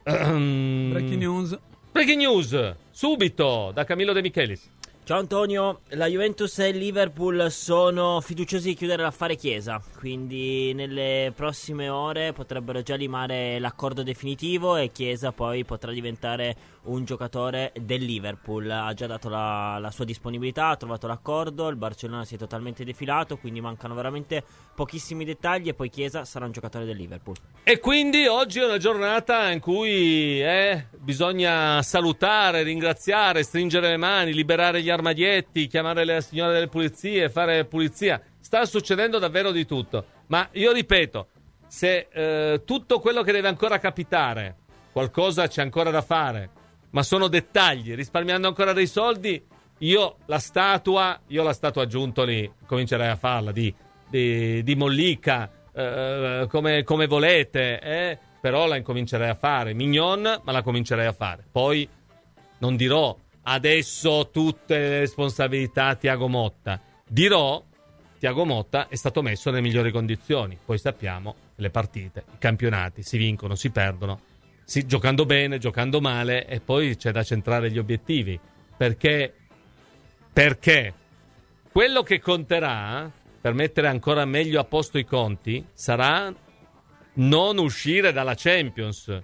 Breaking news, subito, da Camillo De Michelis. Ciao Antonio, la Juventus e il Liverpool sono fiduciosi di chiudere l'affare Chiesa, quindi nelle prossime ore potrebbero già limare l'accordo definitivo e Chiesa poi potrà diventare un giocatore del Liverpool. Ha già dato la sua disponibilità, ha trovato l'accordo, il Barcellona si è totalmente defilato, quindi mancano veramente pochissimi dettagli e poi Chiesa sarà un giocatore del Liverpool. E quindi oggi è una giornata in cui bisogna salutare, ringraziare, stringere le mani, liberare gli armadietti, chiamare le signore delle pulizie, fare pulizia. Sta succedendo davvero di tutto. Ma io ripeto, se tutto quello che deve ancora capitare, qualcosa c'è ancora da fare, ma sono dettagli, risparmiando ancora dei soldi, io la statua Giuntoli comincerei a farla di Mollica, come volete, però la incomincerei a fare. Mignon, ma la comincerei a fare. Poi non dirò adesso tutte le responsabilità a Thiago Motta. Dirò Thiago Motta è stato messo nelle migliori condizioni. Poi sappiamo che le partite, i campionati si vincono, si perdono, giocando bene, giocando male, e poi c'è da centrare gli obiettivi. Perché quello che conterà per mettere ancora meglio a posto i conti sarà non uscire dalla Champions,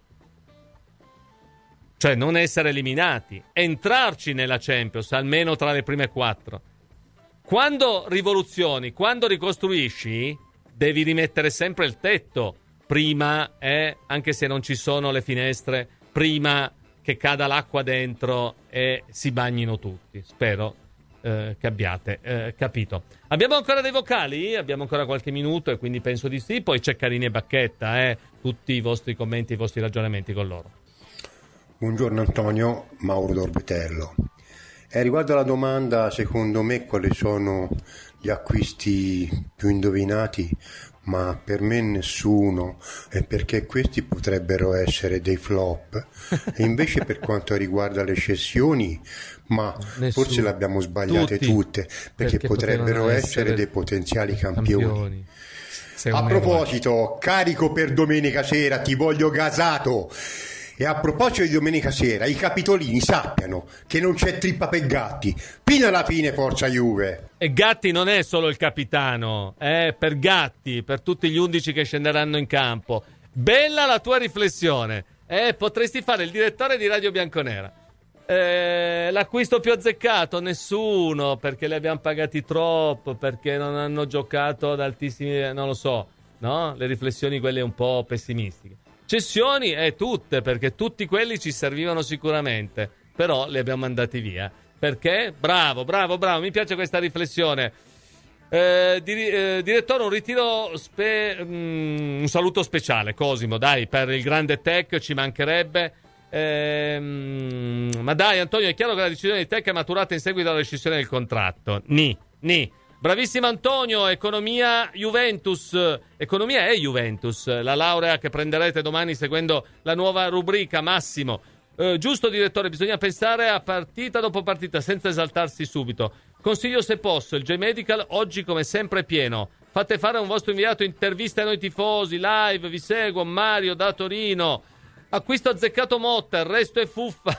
cioè non essere eliminati, entrarci nella Champions almeno tra le prime 4. Quando rivoluzioni, quando ricostruisci, devi rimettere sempre il tetto prima, anche se non ci sono le finestre, prima che cada l'acqua dentro e si bagnino tutti. Spero che abbiate capito. Abbiamo ancora dei vocali? Abbiamo ancora qualche minuto e quindi penso di sì. Poi c'è Carini e Bacchetta, tutti i vostri commenti, i vostri ragionamenti con loro. Buongiorno Antonio, Mauro d'Orbetello. Riguardo alla domanda, secondo me quali sono gli acquisti più indovinati? Ma per me nessuno, perché questi potrebbero essere dei flop. E invece per quanto riguarda le cessioni, ma forse le abbiamo sbagliate tutte, perché potrebbero essere dei potenziali campioni. A proposito, carico per domenica sera, ti voglio gasato. E a proposito di domenica sera, i capitolini sappiano che non c'è trippa per Gatti. Fino alla fine, forza Juve. E Gatti non è solo il capitano, per Gatti, per tutti gli 11 che scenderanno in campo. Bella la tua riflessione. Potresti fare il direttore di Radio Bianconera. L'acquisto più azzeccato? Nessuno, perché li abbiamo pagati troppo, perché non hanno giocato ad altissimi, non lo so, no? Le riflessioni quelle un po' pessimistiche. Cessioni tutte, perché tutti quelli ci servivano sicuramente, però li abbiamo mandati via. Perché? Bravo, mi piace questa riflessione. Direttore, un ritiro un saluto speciale, Cosimo, dai, per il grande Tech ci mancherebbe. Ma dai Antonio, è chiaro che la decisione di Tech è maturata in seguito alla rescissione del contratto. Bravissimo Antonio, economia è Juventus, la laurea che prenderete domani seguendo la nuova rubrica. Massimo, giusto direttore, bisogna pensare a partita dopo partita senza esaltarsi subito. Consiglio se posso, il J-Medical oggi come sempre è pieno. Fate fare a un vostro inviato interviste a noi tifosi, live, vi seguo, Mario da Torino. Acquisto azzeccato Motta, il resto è fuffa.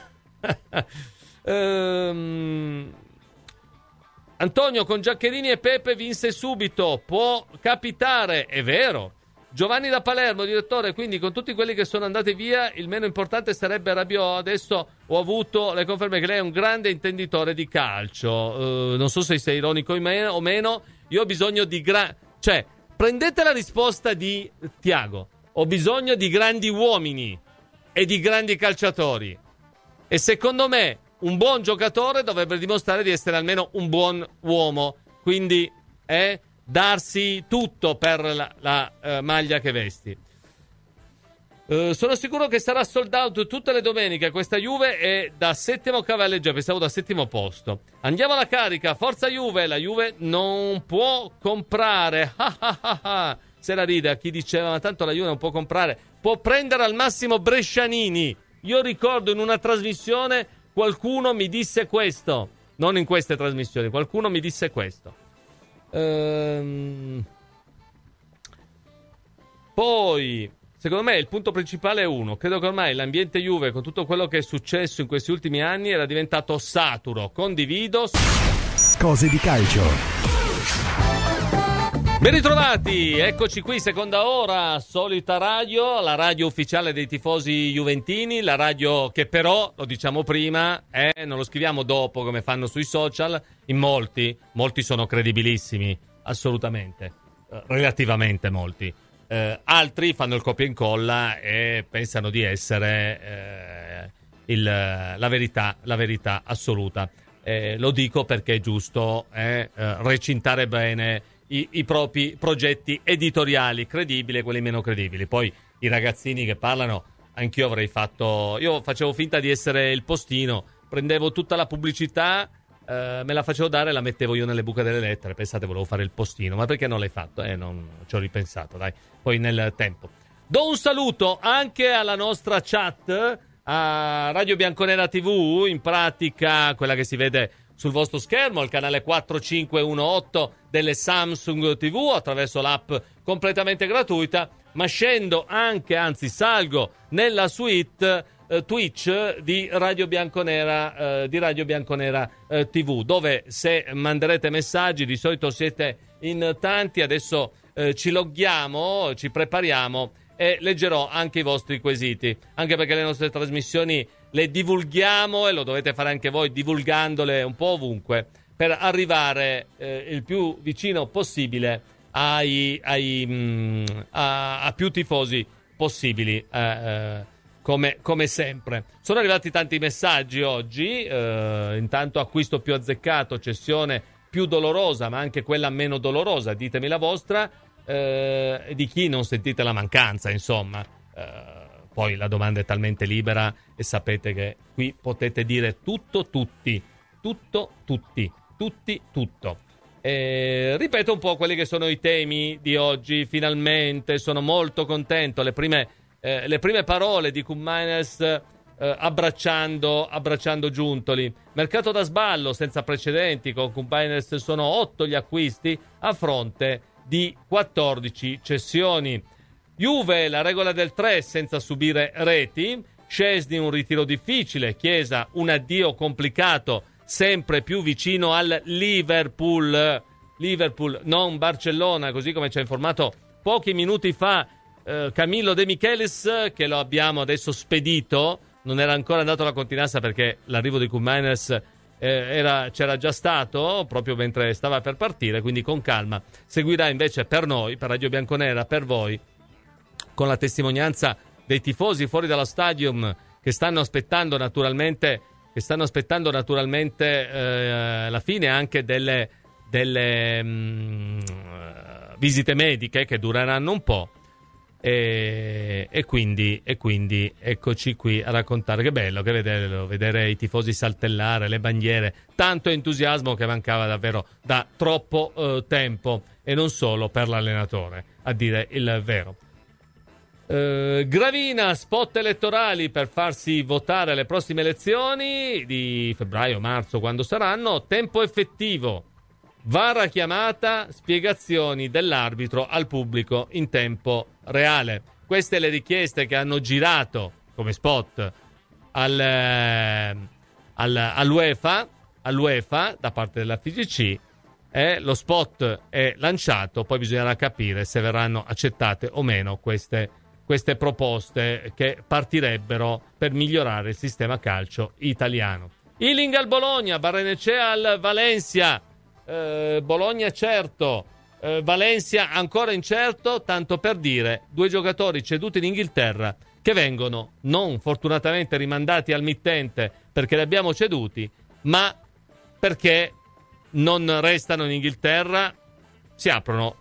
Antonio, con Giaccherini e Pepe vinse subito, può capitare, è vero. Giovanni da Palermo, direttore, quindi con tutti quelli che sono andati via, il meno importante sarebbe Rabiot. Adesso ho avuto le conferme che lei è un grande intenditore di calcio. Non so se sei ironico o meno, io ho bisogno di cioè, prendete la risposta di Thiago. Ho bisogno di grandi uomini e di grandi calciatori. E secondo me un buon giocatore dovrebbe dimostrare di essere almeno un buon uomo, quindi darsi tutto per la maglia che vesti. Sono sicuro che sarà sold out tutte le domeniche. Questa Juve è da settimo cavalleggio, pensavo da settimo posto. Andiamo alla carica, forza Juve. La Juve non può comprare. Se la ride a chi diceva ma tanto la Juve non può comprare, può prendere al massimo Brescianini. Io ricordo in una trasmissione qualcuno mi disse questo, non in queste trasmissioni, qualcuno mi disse questo. Poi secondo me il punto principale è uno. Credo che ormai l'ambiente Juve, con tutto quello che è successo in questi ultimi anni, era diventato saturo. Condivido. Cose di calcio. Ben ritrovati, eccoci qui, seconda ora, solita radio, la radio ufficiale dei tifosi juventini, la radio che però, lo diciamo prima, non lo scriviamo dopo come fanno sui social, in molti sono credibilissimi, assolutamente, relativamente molti. Altri fanno il copia e incolla e pensano di essere la verità assoluta. Lo dico perché è giusto recintare bene i propri progetti editoriali credibili e quelli meno credibili. Poi i ragazzini che parlano, anch'io avrei fatto, io facevo finta di essere il postino, prendevo tutta la pubblicità, me la facevo dare e la mettevo io nelle buche delle lettere. Pensate, volevo fare il postino, ma perché non l'hai fatto? Non ci ho ripensato, dai, poi nel tempo. Do un saluto anche alla nostra chat, a Radio Bianconera TV, in pratica quella che si vede sul vostro schermo, il canale 4518 delle Samsung TV, attraverso l'app completamente gratuita, ma scendo anche, anzi salgo nella suite Twitch di Radio Bianconera TV, dove se manderete messaggi, di solito siete in tanti, adesso ci loghiamo, ci prepariamo e leggerò anche i vostri quesiti, anche perché le nostre trasmissioni le divulghiamo e lo dovete fare anche voi, divulgandole un po' ovunque, per arrivare il più vicino possibile a più tifosi possibili, come sempre. Sono arrivati tanti messaggi oggi, intanto acquisto più azzeccato, cessione più dolorosa, ma anche quella meno dolorosa, ditemi la vostra, di chi non sentite la mancanza, insomma. Poi la domanda è talmente libera e sapete che qui potete dire tutto, tutti. Ripeto un po' quelli che sono i temi di oggi. Finalmente sono molto contento. Le prime parole di Koopmeiners abbracciando Giuntoli. Mercato da sballo senza precedenti. Con Koopmeiners sono 8 gli acquisti a fronte di 14 cessioni. Juve, la regola del 3 senza subire reti. Szczęsny un ritiro difficile. Chiesa un addio complicato, sempre più vicino al Liverpool, non Barcellona, così come ci ha informato pochi minuti fa Camillo De Michelis, che lo abbiamo adesso spedito. Non era ancora andato alla Continassa perché l'arrivo di Koopmeiners c'era già stato proprio mentre stava per partire, quindi con calma seguirà invece per noi, per Radio Bianconera, per voi, con la testimonianza dei tifosi fuori dallo stadium che stanno aspettando naturalmente la fine anche delle visite mediche che dureranno un po', e quindi eccoci qui a raccontare. Che bello che vedere i tifosi saltellare, le bandiere, tanto entusiasmo che mancava davvero da troppo tempo, e non solo per l'allenatore, a dire il vero. Gravina, spot elettorali per farsi votare alle prossime elezioni di febbraio-marzo, quando saranno. Tempo effettivo, VAR chiamata, spiegazioni dell'arbitro al pubblico in tempo reale. Queste le richieste che hanno girato come spot all'UEFA da parte della FIGC. Lo spot è lanciato, poi bisognerà capire se verranno accettate o meno queste proposte che partirebbero per migliorare il sistema calcio italiano. Ealing al Bologna, Barrenechea al Valencia, Bologna certo, Valencia ancora incerto, tanto per dire, 2 giocatori ceduti in Inghilterra che vengono non fortunatamente rimandati al mittente perché li abbiamo ceduti, ma perché non restano in Inghilterra. Si aprono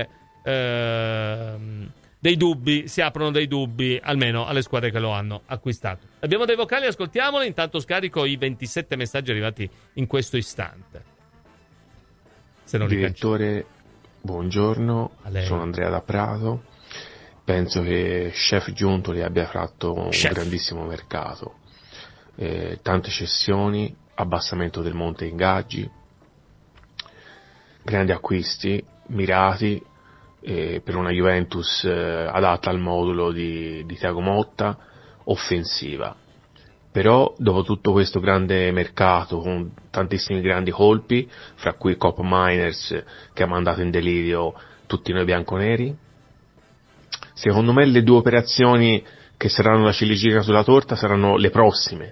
dei dubbi, almeno alle squadre che lo hanno acquistato. Abbiamo dei vocali, ascoltiamoli. Intanto scarico i 27 messaggi arrivati in questo istante. Direttore, buongiorno, sono Andrea da Prato. Penso che Chef Giuntoli abbia fatto un grandissimo mercato, tante cessioni, abbassamento del monte ingaggi, grandi acquisti mirati, per una Juventus adatta al modulo di Thiago Motta, offensiva. Però dopo tutto questo grande mercato con tantissimi grandi colpi, fra cui Cop Miners che ha mandato in delirio tutti noi bianconeri, secondo me le due operazioni che saranno la ciliegina sulla torta saranno le prossime,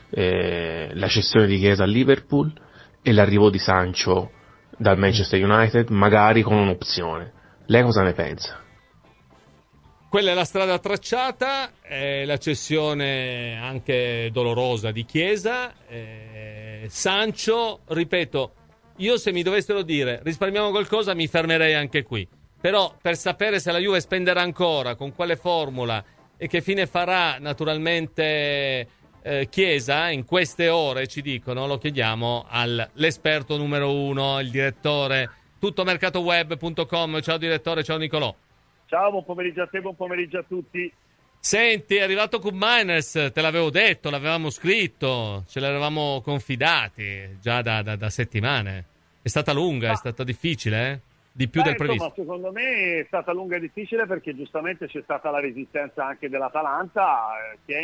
la cessione di Chiesa al Liverpool e l'arrivo di Sancho dal Manchester United, magari con un'opzione. Lei cosa ne pensa? Quella è la strada tracciata, la cessione anche dolorosa di Chiesa. Sancho, ripeto, io se mi dovessero dire risparmiamo qualcosa mi fermerei anche qui. Però per sapere se la Juve spenderà ancora, con quale formula e che fine farà naturalmente Chiesa, in queste ore ci dicono, lo chiediamo all'esperto numero 1, il direttore tuttomercatoweb.com. Ciao direttore, ciao Nicolò. Ciao, buon pomeriggio a te, buon pomeriggio a tutti. Senti, è arrivato Cup Miners, te l'avevo detto, l'avevamo scritto, ce l'eravamo confidati già da settimane. È stata lunga, è stata difficile, di più del previsto. Insomma, secondo me è stata lunga e difficile perché giustamente c'è stata la resistenza anche dell'Atalanta, che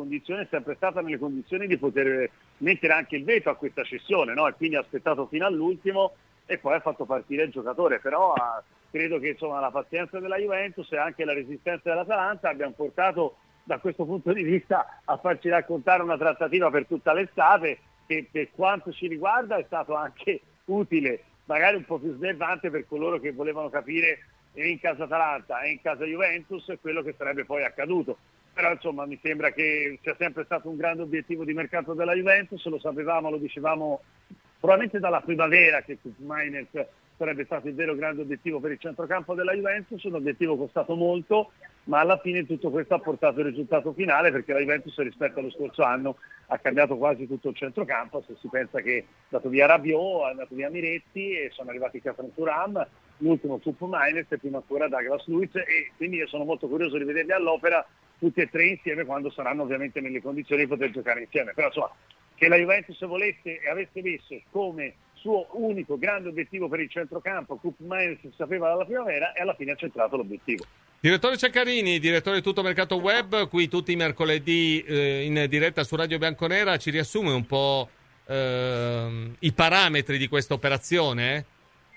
è sempre stata nelle condizioni di poter mettere anche il veto a questa cessione, no? E quindi ha aspettato fino all'ultimo e poi ha fatto partire il giocatore. Però credo che insomma la pazienza della Juventus e anche la resistenza dell'Atalanta abbiano portato da questo punto di vista a farci raccontare una trattativa per tutta l'estate che per quanto ci riguarda è stato anche utile, magari un po' più snervante per coloro che volevano capire in casa Atalanta e in casa Juventus quello che sarebbe poi accaduto. Però insomma mi sembra che sia sempre stato un grande obiettivo di mercato della Juventus, lo sapevamo, lo dicevamo probabilmente dalla primavera che Cup Miners sarebbe stato il vero grande obiettivo per il centrocampo della Juventus, un obiettivo costato molto, ma alla fine tutto questo ha portato il risultato finale perché la Juventus rispetto allo scorso anno ha cambiato quasi tutto il centrocampo. Se si pensa che è andato via Rabiot, è andato via Miretti e sono arrivati Khafre Thuram, l'ultimo Cup Miners e prima ancora Douglas Luiz, e quindi io sono molto curioso di vederli all'opera tutti e tre insieme quando saranno ovviamente nelle condizioni di poter giocare insieme. Però insomma, che la Juventus volesse e avesse messo come suo unico grande obiettivo per il centrocampo Cup Miners, si sapeva dalla primavera e alla fine ha centrato l'obiettivo. Direttore Ceccarini, direttore di Tutto Mercato Web, qui tutti i mercoledì in diretta su Radio Bianconera, ci riassume un po' i parametri di questa operazione?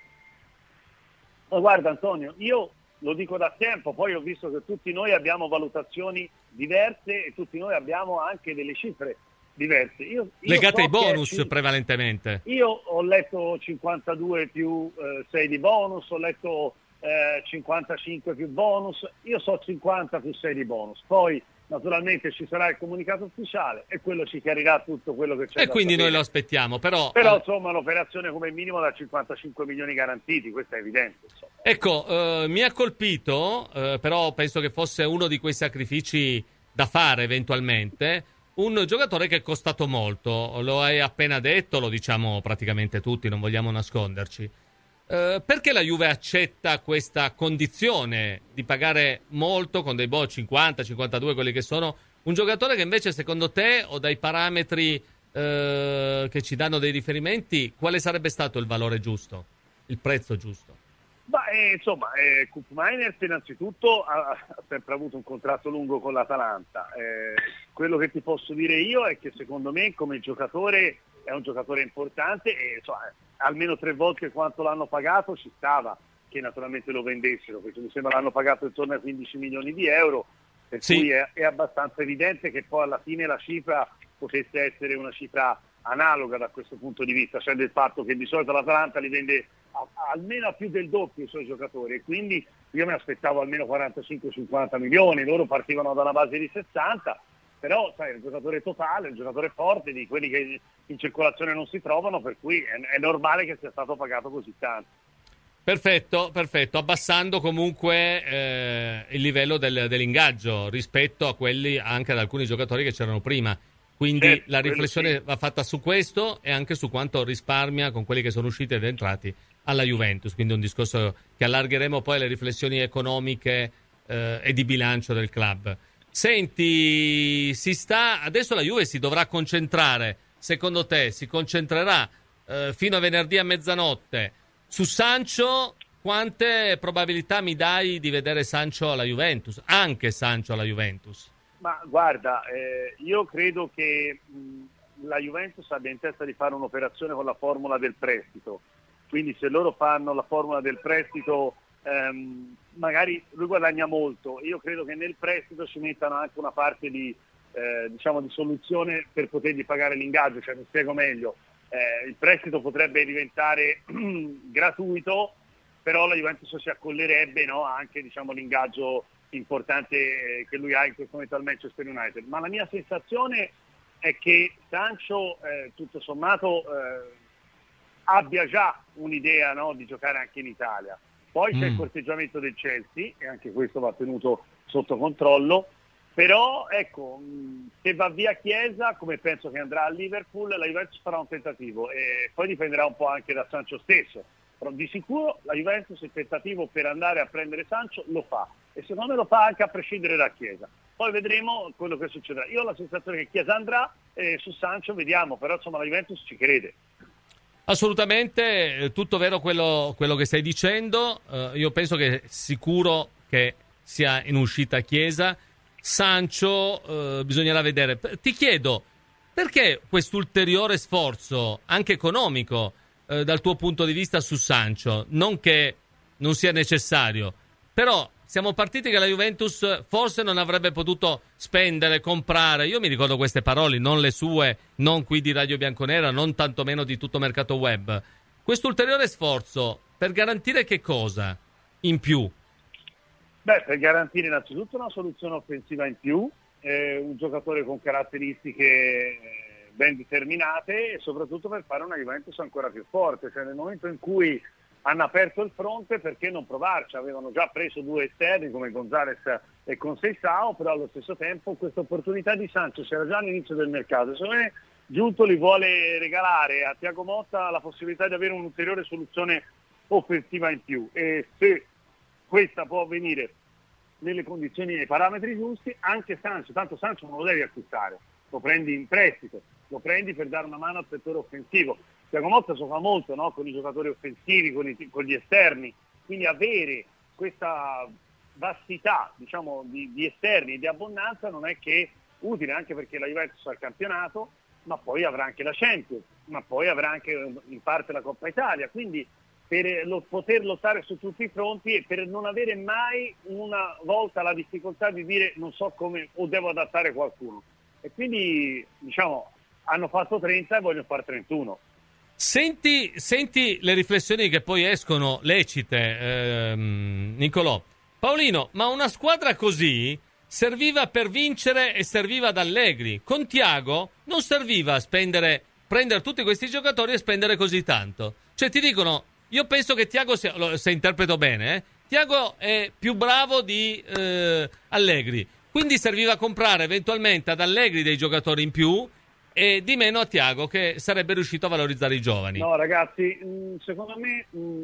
Ma guarda Antonio, io lo dico da tempo, poi ho visto che tutti noi abbiamo valutazioni diverse e tutti noi abbiamo anche delle cifre diverse. Io legate ai bonus prevalentemente. Io ho letto 52 più 6 di bonus, ho letto 55 più bonus, io so 50 più 6 di bonus. Poi naturalmente ci sarà il comunicato ufficiale e quello ci chiarirà tutto quello che c'è. E quindi noi lo aspettiamo, però insomma l'operazione come minimo da 55 milioni garantiti, questo è evidente. Insomma. Ecco, mi ha colpito, però penso che fosse uno di quei sacrifici da fare eventualmente. Un giocatore che è costato molto, lo hai appena detto, lo diciamo praticamente tutti, non vogliamo nasconderci. Perché la Juve accetta questa condizione di pagare molto con dei 50, 52, quelli che sono, un giocatore che invece secondo te o dai parametri che ci danno dei riferimenti, quale sarebbe stato il valore giusto, il prezzo giusto? Insomma, Cup Miners innanzitutto ha sempre avuto un contratto lungo con l'Atalanta. Quello che ti posso dire io è che secondo me come giocatore è un giocatore importante e insomma, almeno 3 volte quanto l'hanno pagato ci stava che naturalmente lo vendessero, perché mi sembra l'hanno pagato intorno a 15 milioni di euro, per cui è abbastanza evidente che poi alla fine la cifra potesse essere una cifra analoga da questo punto di vista, cioè del fatto che di solito l'Atalanta li vende almeno a più del doppio i suoi giocatori e quindi io mi aspettavo almeno 45-50 milioni, loro partivano da una base di 60, però sai, è un giocatore totale, un giocatore forte, di quelli che in circolazione non si trovano, per cui è normale che sia stato pagato così tanto. Perfetto, abbassando comunque il livello dell'ingaggio rispetto a quelli anche ad alcuni giocatori che c'erano prima. Quindi la riflessione va fatta su questo e anche su quanto risparmia con quelli che sono usciti ed entrati alla Juventus. Quindi un discorso che allargheremo poi alle riflessioni economiche e di bilancio del club. Senti, adesso la Juve si dovrà concentrare, secondo te si concentrerà fino a venerdì a mezzanotte su Sancho? quante probabilità mi dai di vedere Sancho alla Juventus? Anche Sancho alla Juventus? Ma guarda, io credo che la Juventus abbia in testa di fare un'operazione con la formula del prestito, quindi se loro fanno la formula del prestito magari lui guadagna molto. Io credo che nel prestito ci mettano anche una parte di soluzione per potergli pagare l'ingaggio, cioè mi spiego meglio. Il prestito potrebbe diventare gratuito, però la Juventus si accollerebbe, no, anche l'ingaggio importante che lui ha in questo momento al Manchester United. Ma la mia sensazione è che Sancho tutto sommato abbia già un'idea, no, di giocare anche in Italia. Poi c'è il corteggiamento del Chelsea e anche questo va tenuto sotto controllo, però ecco, se va via Chiesa, come penso che andrà a Liverpool, la Juventus farà un tentativo e poi dipenderà un po' anche da Sancho stesso, però di sicuro la Juventus il tentativo per andare a prendere Sancho lo fa e secondo me lo fa anche a prescindere da Chiesa. Poi vedremo quello che succederà. Io ho la sensazione che Chiesa andrà e su Sancho vediamo, però insomma la Juventus ci crede. Assolutamente, tutto vero quello che stai dicendo. Io penso che sicuro che sia in uscita Chiesa. Sancho bisognerà vedere. Ti chiedo, perché quest'ulteriore sforzo, anche economico, dal tuo punto di vista su Sancho? Non che non sia necessario, però siamo partiti che la Juventus forse non avrebbe potuto spendere, comprare. Io mi ricordo queste parole, non le sue, non qui di Radio Bianconera, non tantomeno di tutto Mercato Web. Quest'ulteriore sforzo per garantire che cosa in più? Beh, per garantire innanzitutto una soluzione offensiva in più, un giocatore con caratteristiche ben determinate e soprattutto per fare una Juventus ancora più forte. Cioè nel momento in cui hanno aperto il fronte, perché non provarci? Avevano già preso 2 esterni come Gonzalez e Conceição, però allo stesso tempo questa opportunità di Sancho c'era già all'inizio del mercato. Secondo me Giuntoli vuole regalare a Thiago Motta la possibilità di avere un'ulteriore soluzione offensiva in più e se questa può avvenire nelle condizioni e nei parametri giusti, anche Sancho, tanto Sancho non lo devi acquistare, lo prendi in prestito, lo prendi per dare una mano al settore offensivo. Thiago Motta gioca molto, no? Con i giocatori offensivi, con gli esterni, quindi avere questa vastità di esterni e di abbondanza non è che utile, anche perché la Juventus ha il campionato, ma poi avrà anche la Champions, ma poi avrà anche in parte la Coppa Italia, quindi per poter lottare su tutti i fronti e per non avere mai una volta la difficoltà di dire non so come o devo adattare qualcuno. E quindi hanno fatto 30 e vogliono fare 31. Senti le riflessioni che poi escono lecite, Nicolò. Paolino, ma una squadra così serviva per vincere e serviva ad Allegri. Con Thiago non serviva prendere tutti questi giocatori e spendere così tanto. Cioè ti dicono, io penso che Thiago, se interpreto bene, Thiago è più bravo di Allegri. Quindi serviva a comprare eventualmente ad Allegri dei giocatori in più e di meno a Thiago, che sarebbe riuscito a valorizzare i giovani. No, ragazzi, secondo me,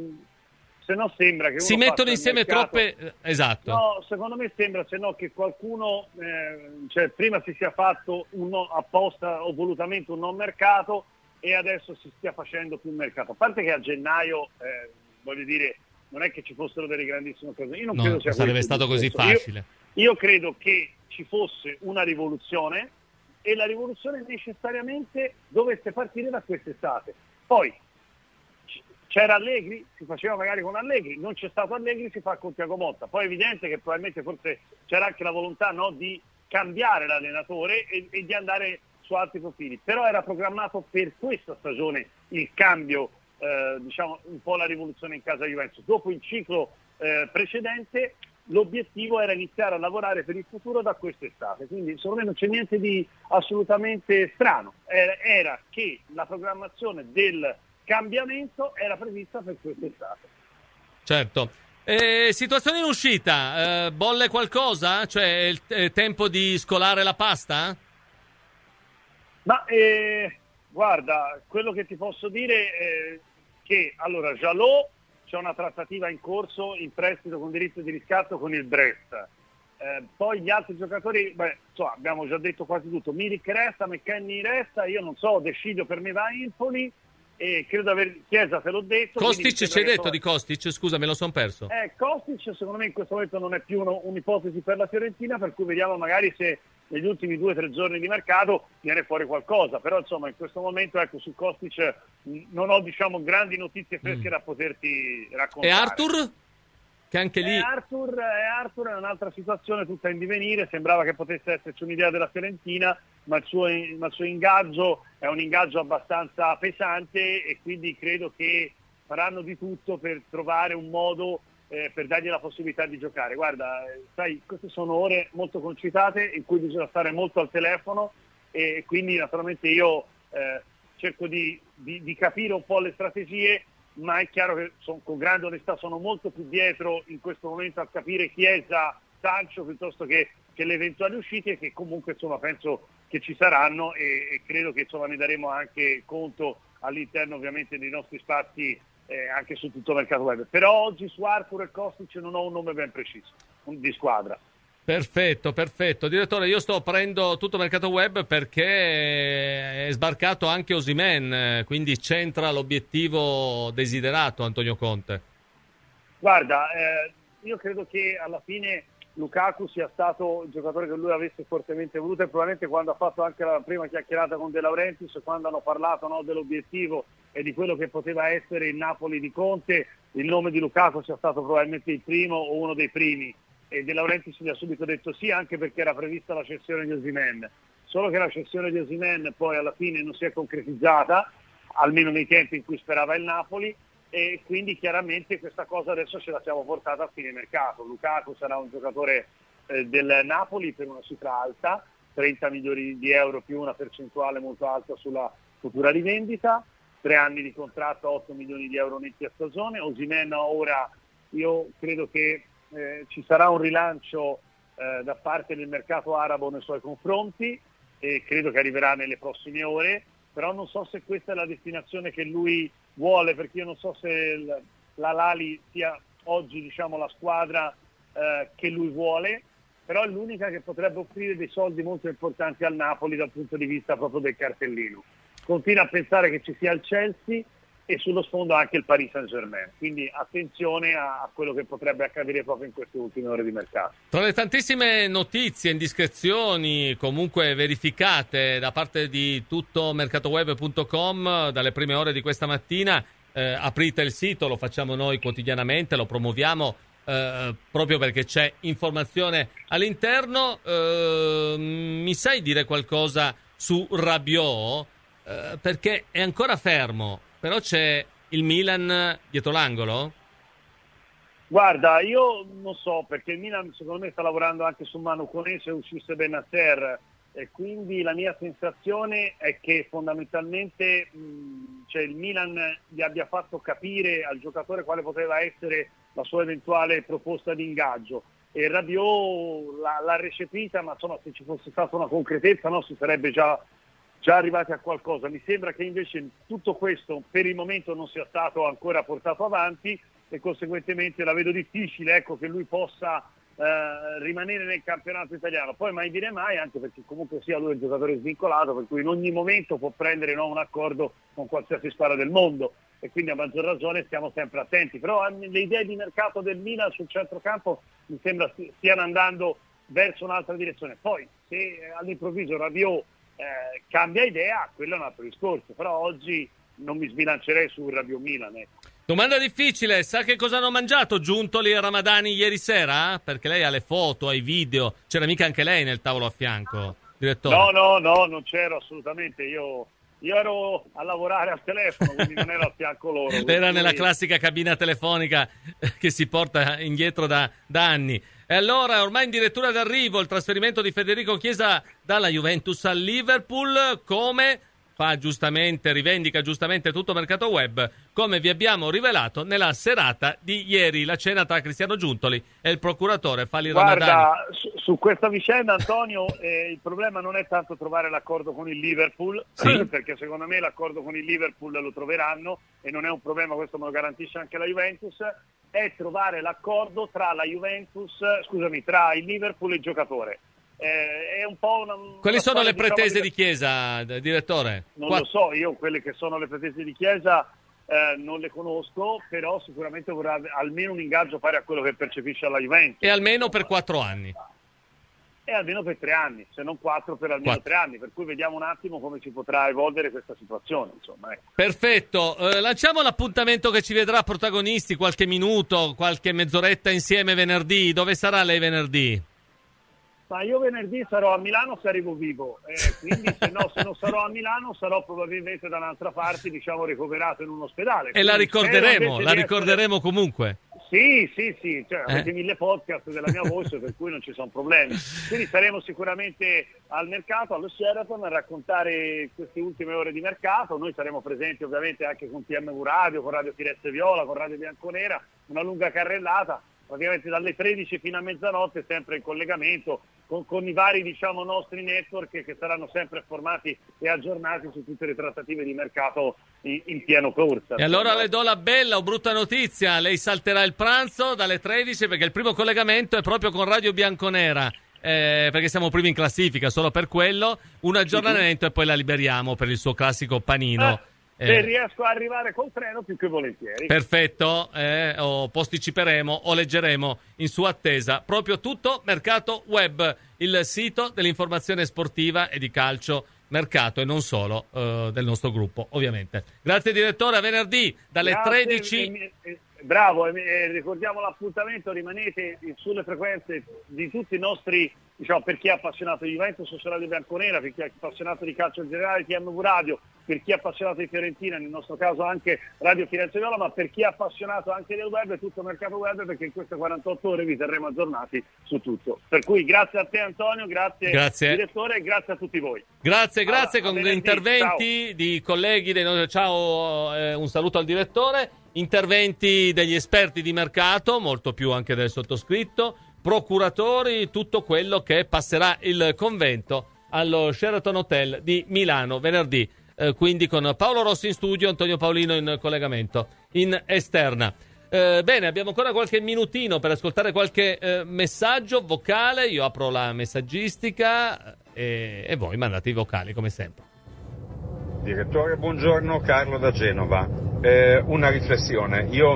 se no sembra che si mettono insieme troppe. Esatto. No, secondo me sembra, se no, che qualcuno, prima si sia fatto apposta o volutamente un non mercato e adesso si stia facendo più mercato. A parte che a gennaio, voglio dire, non è che ci fossero delle grandissime occasioni. Io non credo sia sarebbe stato così facile. Io credo che ci fosse una rivoluzione e la rivoluzione necessariamente dovesse partire da quest'estate. Poi c'era Allegri, si faceva magari con Allegri, non c'è stato Allegri, si fa con Thiago Motta. Poi è evidente che probabilmente forse c'era anche la volontà, no, di cambiare l'allenatore e di andare su altri profili, però era programmato per questa stagione il cambio, un po' la rivoluzione in casa Juventus. Dopo il ciclo precedente l'obiettivo era iniziare a lavorare per il futuro da quest'estate, quindi secondo me non c'è niente di assolutamente strano, era che la programmazione del cambiamento era prevista per quest'estate. Certo. Situazione in uscita, bolle qualcosa? Cioè è tempo di scolare la pasta? Ma guarda, quello che ti posso dire è che allora Jalot c'è una trattativa in corso in prestito con diritto di riscatto con il Brest. Poi gli altri giocatori, abbiamo già detto quasi tutto. Milik resta, McKennie resta, io non so, De Sciglio per me va a Empoli e credo Chiesa te l'ho detto. Kostic ci hai detto di Kostic? Scusa, me lo son perso. Kostic secondo me in questo momento non è più un'ipotesi per la Fiorentina, per cui vediamo magari se negli ultimi 2 o 3 giorni di mercato viene fuori qualcosa, però insomma in questo momento su Kostic non ho grandi notizie fresche da poterti raccontare. E Arthur? Che anche lì... Arthur è un'altra situazione tutta in divenire, sembrava che potesse esserci un'idea della Fiorentina, ma il suo ingaggio è un ingaggio abbastanza pesante e quindi credo che faranno di tutto per trovare un modo per dargli la possibilità di giocare. Guarda, sai, queste sono ore molto concitate in cui bisogna stare molto al telefono e quindi naturalmente io cerco di capire un po' le strategie, ma è chiaro che con grande onestà sono molto più dietro in questo momento a capire Chiesa, Sancho piuttosto che le eventuali uscite, che comunque insomma penso che ci saranno e credo che insomma ne daremo anche conto all'interno ovviamente dei nostri spazi anche su tutto il mercato web. Però oggi su Arthur e Kostic non ho un nome ben preciso di squadra. Perfetto. Direttore, io sto aprendo tutto il mercato web perché è sbarcato anche Osimhen, quindi c'entra l'obiettivo desiderato Antonio Conte. Guarda, io credo che alla fine Lukaku sia stato il giocatore che lui avesse fortemente voluto e probabilmente quando ha fatto anche la prima chiacchierata con De Laurentiis, quando hanno parlato dell'obiettivo e di quello che poteva essere il Napoli di Conte, il nome di Lukaku sia stato probabilmente il primo o uno dei primi. E De Laurentiis gli ha subito detto sì, anche perché era prevista la cessione di Osimhen, solo che la cessione di Osimhen poi alla fine non si è concretizzata, almeno nei tempi in cui sperava il Napoli, e quindi chiaramente questa cosa adesso ce la siamo portata a fine mercato. Lukaku sarà un giocatore del Napoli per una cifra alta, 30 milioni di euro più una percentuale molto alta sulla futura rivendita, 3 anni di contratto, 8 milioni di euro netti a stagione. Osimhen ora io credo che ci sarà un rilancio da parte del mercato arabo nei suoi confronti e credo che arriverà nelle prossime ore, però non so se questa è la destinazione che lui vuole, perché io non so se l'Al-Ahly sia oggi la squadra che lui vuole, però è l'unica che potrebbe offrire dei soldi molto importanti al Napoli dal punto di vista proprio del cartellino. Continua a pensare che ci sia il Chelsea e sullo sfondo anche il Paris Saint-Germain, quindi attenzione a quello che potrebbe accadere proprio in queste ultime ore di mercato. Tra le tantissime notizie, indiscrezioni comunque verificate da parte di tutto mercatoweb.com dalle prime ore di questa mattina, aprite il sito, lo facciamo noi quotidianamente, lo promuoviamo proprio perché c'è informazione all'interno. Mi sai dire qualcosa su Rabiot? Perché è ancora fermo, però c'è il Milan dietro l'angolo? Guarda, io non so, perché il Milan secondo me sta lavorando anche su Manu Koné se uscisse Bennacer, e quindi la mia sensazione è che fondamentalmente il Milan gli abbia fatto capire al giocatore quale poteva essere la sua eventuale proposta di ingaggio, e Rabiot l'ha recepita, ma insomma se ci fosse stata una concretezza si sarebbe già arrivati a qualcosa. Mi sembra che invece tutto questo per il momento non sia stato ancora portato avanti e conseguentemente la vedo difficile che lui possa rimanere nel campionato italiano. Poi mai dire mai, anche perché comunque sia lui è un giocatore svincolato, per cui in ogni momento può prendere un accordo con qualsiasi squadra del mondo, e quindi a maggior ragione stiamo sempre attenti. Però le idee di mercato del Milan sul centrocampo mi sembra stiano andando verso un'altra direzione. Poi se all'improvviso Rabiot cambia idea, quello è un altro discorso, però oggi non mi sbilancerei su Rabiot Milan. Domanda difficile, sa che cosa hanno mangiato Giuntoli e Ramadani ieri sera? Perché lei ha le foto, ha i video, c'era mica anche lei nel tavolo a fianco, direttore? No, non c'ero assolutamente, io ero a lavorare al telefono, quindi non ero a fianco loro. Era nella classica cabina telefonica che si porta indietro da anni. E allora, ormai in dirittura d'arrivo il trasferimento di Federico Chiesa dalla Juventus al Liverpool, come rivendica giustamente tutto mercato web, come vi abbiamo rivelato nella serata di ieri, la cena tra Cristiano Giuntoli e il procuratore Fali Ramadani. Guarda, su questa vicenda, Antonio, il problema non è tanto trovare l'accordo con il Liverpool, sì, perché secondo me l'accordo con il Liverpool lo troveranno e non è un problema, questo me lo garantisce anche la Juventus, è trovare l'accordo tra il Liverpool e il giocatore. è un po' Quali sono le pretese di Chiesa, direttore? Non lo so, io quelle che sono le pretese di Chiesa non le conosco, però sicuramente vorrà almeno un ingaggio pari a quello che percepisce alla Juventus. E almeno per 4 anni. E almeno per 3 anni, se non 4 per almeno 3 anni, per cui vediamo un attimo come si potrà evolvere questa situazione, insomma. Perfetto, lanciamo l'appuntamento che ci vedrà protagonisti, qualche minuto, qualche mezz'oretta insieme venerdì. Dove sarà lei venerdì? Ma io venerdì sarò a Milano se arrivo vivo, quindi se non sarò a Milano sarò probabilmente da un'altra parte, diciamo, ricoverato in un ospedale. E la ricorderemo comunque. Sì, cioè, avete 1000 podcast della mia voce, per cui non ci sono problemi. Quindi saremo sicuramente al mercato, allo Sheraton, a raccontare queste ultime ore di mercato. Noi saremo presenti ovviamente anche con TMV Radio, con Radio Firenze Viola, con Radio Bianconera, una lunga carrellata, praticamente dalle 13 fino a mezzanotte, sempre in collegamento con i vari, diciamo, nostri network che saranno sempre formati e aggiornati su tutte le trattative di mercato in pieno corsa. E allora le do la bella o brutta notizia: lei salterà il pranzo dalle 13 perché il primo collegamento è proprio con Radio Bianconera, perché siamo primi in classifica, solo per quello, un aggiornamento e poi la liberiamo per il suo classico panino. Se riesco a arrivare col treno, più che volentieri. Perfetto, o posticiperemo o leggeremo in sua attesa proprio tutto Mercato Web, il sito dell'informazione sportiva e di calcio mercato e non solo del nostro gruppo, ovviamente. Grazie direttore, a venerdì dalle 13. Bravo, ricordiamo l'appuntamento, rimanete sulle frequenze di tutti i nostri, diciamo, per chi è appassionato di Juventus su Radio Bianconera, per chi è appassionato di calcio in generale TMV Radio, per chi è appassionato di Fiorentina, nel nostro caso anche Radio Firenze Viola, ma per chi è appassionato anche del web, tutto il mercato web, perché in queste 48 ore vi terremo aggiornati su tutto. Per cui grazie a te Antonio, grazie. Direttore, e grazie a tutti voi. Grazie, con gli interventi di colleghi dei nostri... Ciao, un saluto al direttore. Interventi degli esperti di mercato, molto più anche del sottoscritto, procuratori, tutto quello che passerà il convento allo Sheraton Hotel di Milano venerdì, quindi con Paolo Rossi in studio, Antonio Paolino in collegamento in esterna. Bene, abbiamo ancora qualche minutino per ascoltare qualche messaggio vocale. Io apro la messaggistica e voi mandate i vocali come sempre. Direttore, buongiorno, Carlo da Genova. Una riflessione: io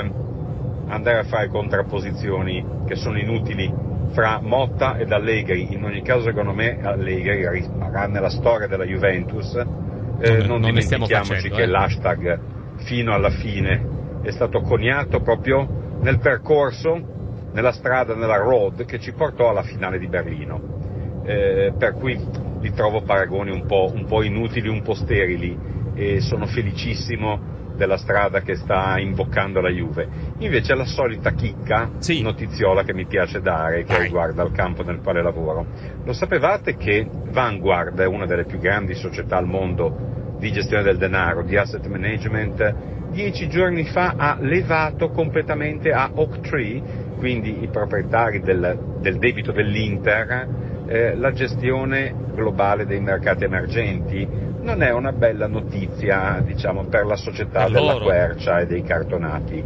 non andare a fare contrapposizioni che sono inutili fra Motta ed Allegri. In ogni caso, secondo me, Allegri rimarrà nella storia della Juventus. Non dimentichiamoci che l'hashtag fino alla fine è stato coniato proprio nel percorso, nella strada, nella road che ci portò alla finale di Berlino. Per cui li trovo paragoni un po' inutili, un po' sterili, e sono felicissimo della strada che sta imboccando la Juve. Invece la solita chicca, notiziola che mi piace dare, che riguarda il campo nel quale lavoro. Lo sapevate che Vanguard è una delle più grandi società al mondo di gestione del denaro, di asset management? 10 giorni fa ha levato completamente a Oaktree, quindi i proprietari del debito dell'Inter, la gestione globale dei mercati emergenti. Non è una bella notizia, diciamo, per la società della quercia e dei cartonati.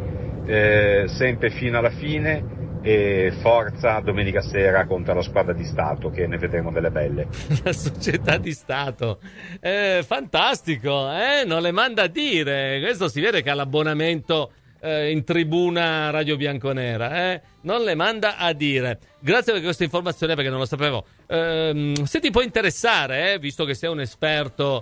Sempre fino alla fine, e forza domenica sera contro la squadra di Stato, che ne vedremo delle belle. La società di Stato, fantastico, non le manda a dire. Questo si vede che ha l'abbonamento in tribuna Radio Bianconera, non le manda a dire. Grazie per questa informazione, perché non lo sapevo. Se ti può interessare, visto che sei un esperto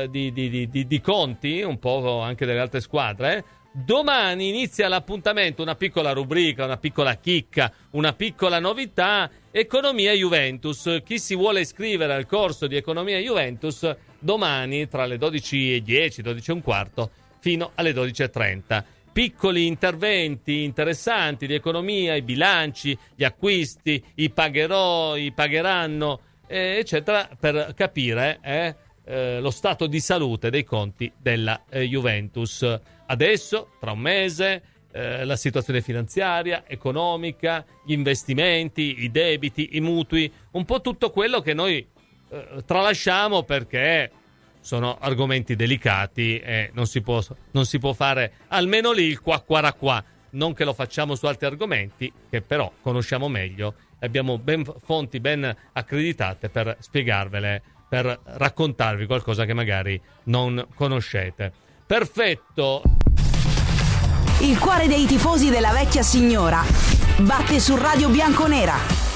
di conti, un po' anche delle altre squadre, domani inizia l'appuntamento, una piccola rubrica, una piccola chicca, una piccola novità: Economia Juventus. Chi si vuole iscrivere al corso di Economia Juventus, domani tra le 12:10, 12:15 fino alle 12:30. Piccoli interventi interessanti di economia, i bilanci, gli acquisti, i pagherò, i pagheranno, eccetera, per capire lo stato di salute dei conti della Juventus. Adesso, tra un mese, la situazione finanziaria, economica, gli investimenti, i debiti, i mutui, un po' tutto quello che noi tralasciamo perché sono argomenti delicati e non si può fare almeno lì il qua. Non che lo facciamo su altri argomenti che però conosciamo meglio abbiamo fonti ben accreditate per spiegarvele, per raccontarvi qualcosa che magari non conoscete. Perfetto. Il cuore dei tifosi della vecchia signora batte su Radio Bianconera.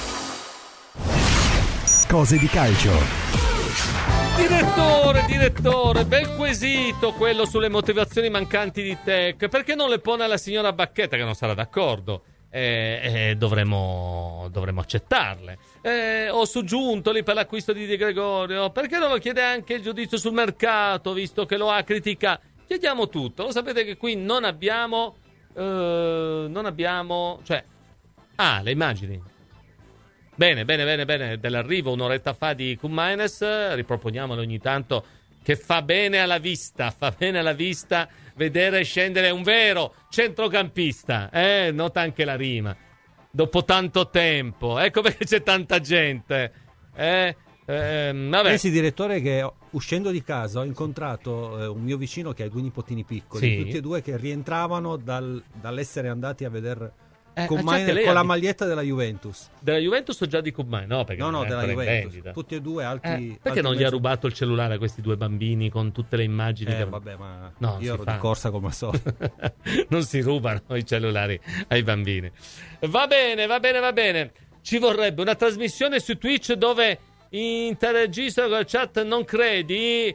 Cose di calcio. Direttore, bel quesito quello sulle motivazioni mancanti di Tec. Perché non le pone alla signora Bacchetta, che non sarà d'accordo? Dovremmo accettarle. O su Giuntoli per l'acquisto di Di Gregorio. Perché non lo chiede anche il giudizio sul mercato, visto che lo ha criticato? Chiediamo tutto. Lo sapete che qui non abbiamo le immagini. Bene, dell'arrivo un'oretta fa di Koopmeiners, riproponiamolo ogni tanto, che fa bene alla vista vedere scendere un vero centrocampista, nota anche la rima, dopo tanto tempo, ecco perché c'è tanta gente, vabbè. Pensi, direttore, che uscendo di casa ho incontrato un mio vicino che ha due nipotini piccoli, tutti e due che rientravano dall'essere andati a vedere Koopmeiners con la maglietta della Juventus. Della Juventus o già di Koopmeiners? No, perché no, della Juventus. Tutti e due alti. Perché non gli ha rubato il cellulare a questi due bambini con tutte le immagini? Vabbè, ma no, io ero di corsa come al solito. Non si rubano i cellulari ai bambini. Va bene. Ci vorrebbe una trasmissione su Twitch dove interagiscono con il chat, non credi?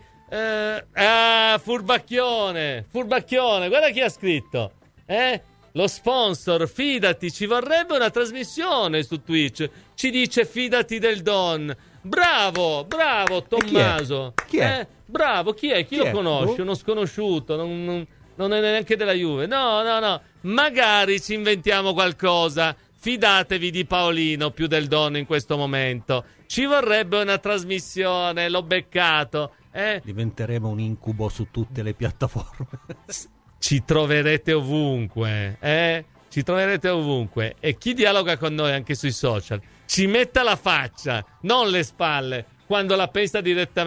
Furbacchione. Guarda chi ha scritto. Lo sponsor, fidati, ci vorrebbe una trasmissione su Twitch. Ci dice fidati del Don. Bravo Tommaso. Chi è? Bravo, chi è? Chi lo conosce? Uno sconosciuto, non è neanche della Juve. No. Magari ci inventiamo qualcosa. Fidatevi di Paolino più del Don in questo momento. Ci vorrebbe una trasmissione, l'ho beccato. Diventeremo un incubo su tutte le piattaforme. Ci troverete ovunque, Ci troverete ovunque. E chi dialoga con noi anche sui social ci metta la faccia, non le spalle, quando la pensa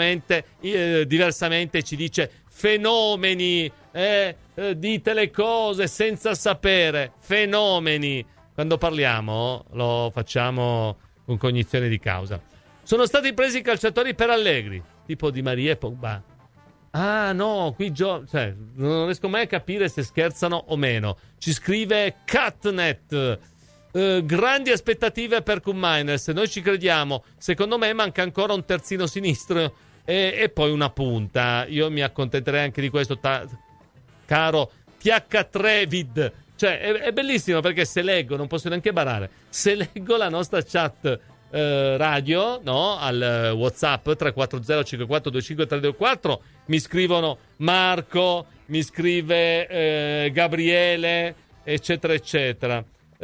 diversamente ci dice fenomeni, dite le cose senza sapere, fenomeni. Quando parliamo lo facciamo con cognizione di causa. Sono stati presi i calciatori per Allegri, tipo Di Maria e Pogba. Ah no, qui non riesco mai a capire se scherzano o meno. Ci scrive Catnet. Grandi aspettative per Koopmeiners, noi ci crediamo. Secondo me manca ancora un terzino sinistro e poi una punta. Io mi accontenterei anche di questo, caro TH Trevid. È bellissimo perché se leggo, non posso neanche barare, se leggo la nostra chat radio, no, al WhatsApp 340 54 25 324, mi scrivono Marco, mi scrive Gabriele, eccetera eccetera.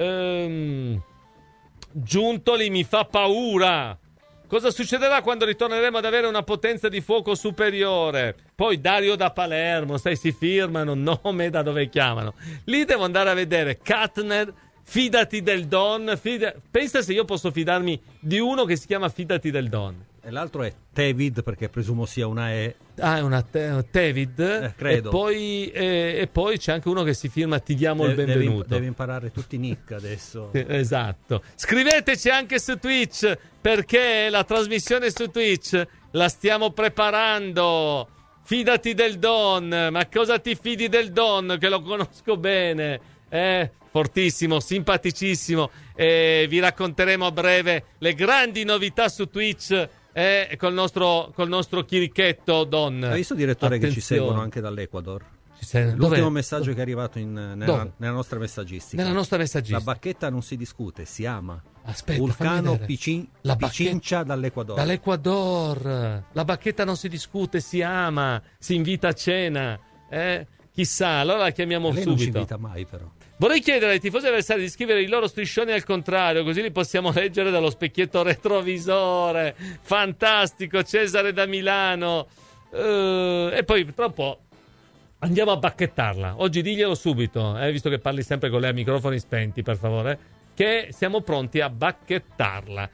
Giuntoli mi fa paura. Cosa succederà quando ritorneremo ad avere una potenza di fuoco superiore? Poi Dario da Palermo, si firmano, nome da dove chiamano. Lì devo andare a vedere Katner. Fidati del Don. Pensa se io posso fidarmi di uno che si chiama Fidati del Don. E l'altro è Tevid, perché presumo sia una E. Ah, è una Tevid? Credo. E poi c'è anche uno che si firma Ti diamo il benvenuto. Devi imparare tutti i nick adesso. Esatto. Scriveteci anche su Twitch, perché la trasmissione su Twitch la stiamo preparando. Fidati del Don. Ma cosa ti fidi del Don, che lo conosco bene? Fortissimo, simpaticissimo, vi racconteremo a breve le grandi novità su Twitch col nostro chirichetto Don. Hai visto, direttore, che ci seguono anche dall'Ecuador? L'ultimo messaggio che è arrivato nella nostra messaggistica. Nella nostra messaggistica. La bacchetta non si discute, si ama. Aspetta, Vulcano Pichincha dall'Ecuador. Dall'Ecuador. La bacchetta non si discute, si ama, si invita a cena. Chissà, allora la chiamiamo Lei subito. Non ci invita mai, però. Vorrei chiedere ai tifosi avversari di scrivere i loro striscioni al contrario, così li possiamo leggere dallo specchietto retrovisore. Fantastico, Cesare da Milano. E poi tra un po' andiamo a bacchettarla. Oggi diglielo subito, visto che parli sempre con lei a microfoni spenti, per favore, che siamo pronti a bacchettarla.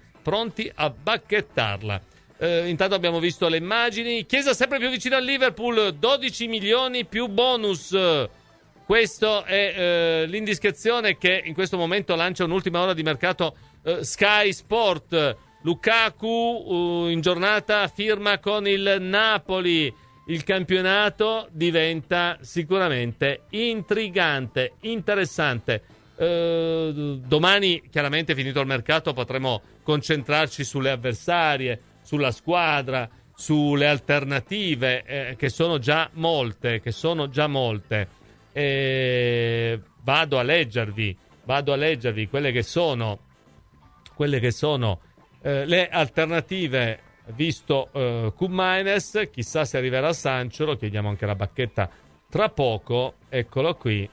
Intanto abbiamo visto le immagini. Chiesa sempre più vicino al Liverpool, 12 milioni più bonus. Questo è l'indiscrezione che in questo momento lancia un'ultima ora di mercato Sky Sport, Lukaku in giornata firma con il Napoli. Il campionato diventa sicuramente intrigante, interessante. Domani, chiaramente finito il mercato, potremo concentrarci sulle avversarie, sulla squadra, sulle alternative che sono già molte. Vado a leggervi quelle che sono le alternative visto Q-, chissà se arriverà a Sancho, lo chiediamo anche alla Bacchetta tra poco. Eccolo qui,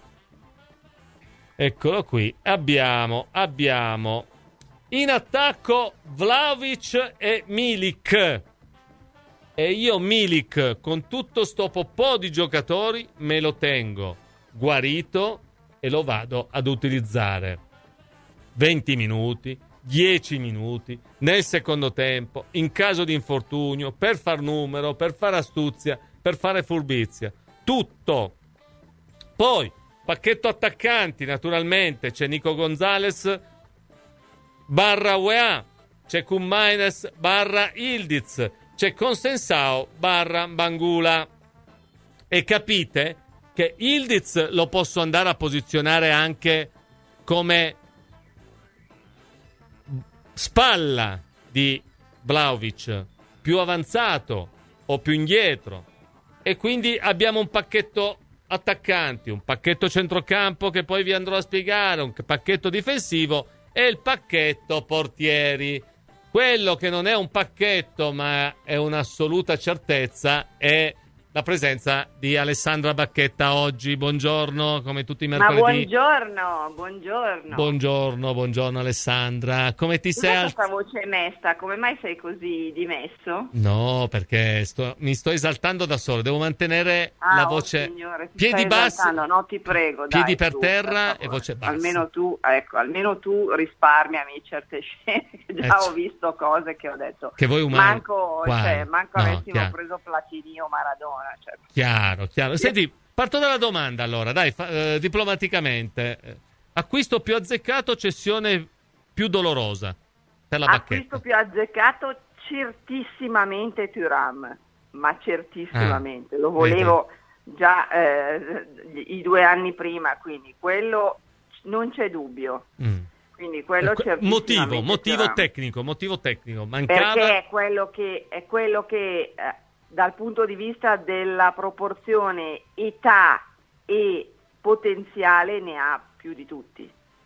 abbiamo in attacco Vlahovic e Milik, e io Milik con tutto sto popò di giocatori me lo tengo guarito e lo vado ad utilizzare 20 minuti, 10 minuti nel secondo tempo, in caso di infortunio, per far numero, per fare astuzia, per fare furbizia, tutto. Poi pacchetto attaccanti, naturalmente c'è Nico Gonzalez barra UEA, c'è Q- barra Ildiz, c'è Consensao barra Bangula, e capite che Ildiz lo posso andare a posizionare anche come spalla di Vlahovic, più avanzato o più indietro, e quindi abbiamo un pacchetto attaccanti, un pacchetto centrocampo che poi vi andrò a spiegare, un pacchetto difensivo e il pacchetto portieri. Quello che non è un pacchetto ma è un'assoluta certezza è la presenza di Alessandra Bacchetta oggi. Buongiorno, come tutti i mercoledì. Ma buongiorno Alessandra. Come ti sei? Questa voce mesta, come mai sei così dimesso? No, perché mi sto esaltando da solo, devo mantenere la voce. Signore, piedi bassi. No, ti prego, piedi dai, per terra e voce bassa. Almeno tu risparmiami certe scene, che già ho visto cose che ho detto. Che voi umani. Manco avessimo preso Platini o Maradona. Certo. Chiaro. Senti, parto dalla domanda allora, dai, diplomaticamente. Acquisto più azzeccato, cessione più dolorosa per la Bacchetta? Acquisto più azzeccato, certissimamente Thuram, ma certissimamente. Lo volevo già i 2 anni prima, quindi quello non c'è dubbio. Quindi quello motivo tecnico, mancava. Perché è quello che dal punto di vista della proporzione età e potenziale ne ha più di tutti.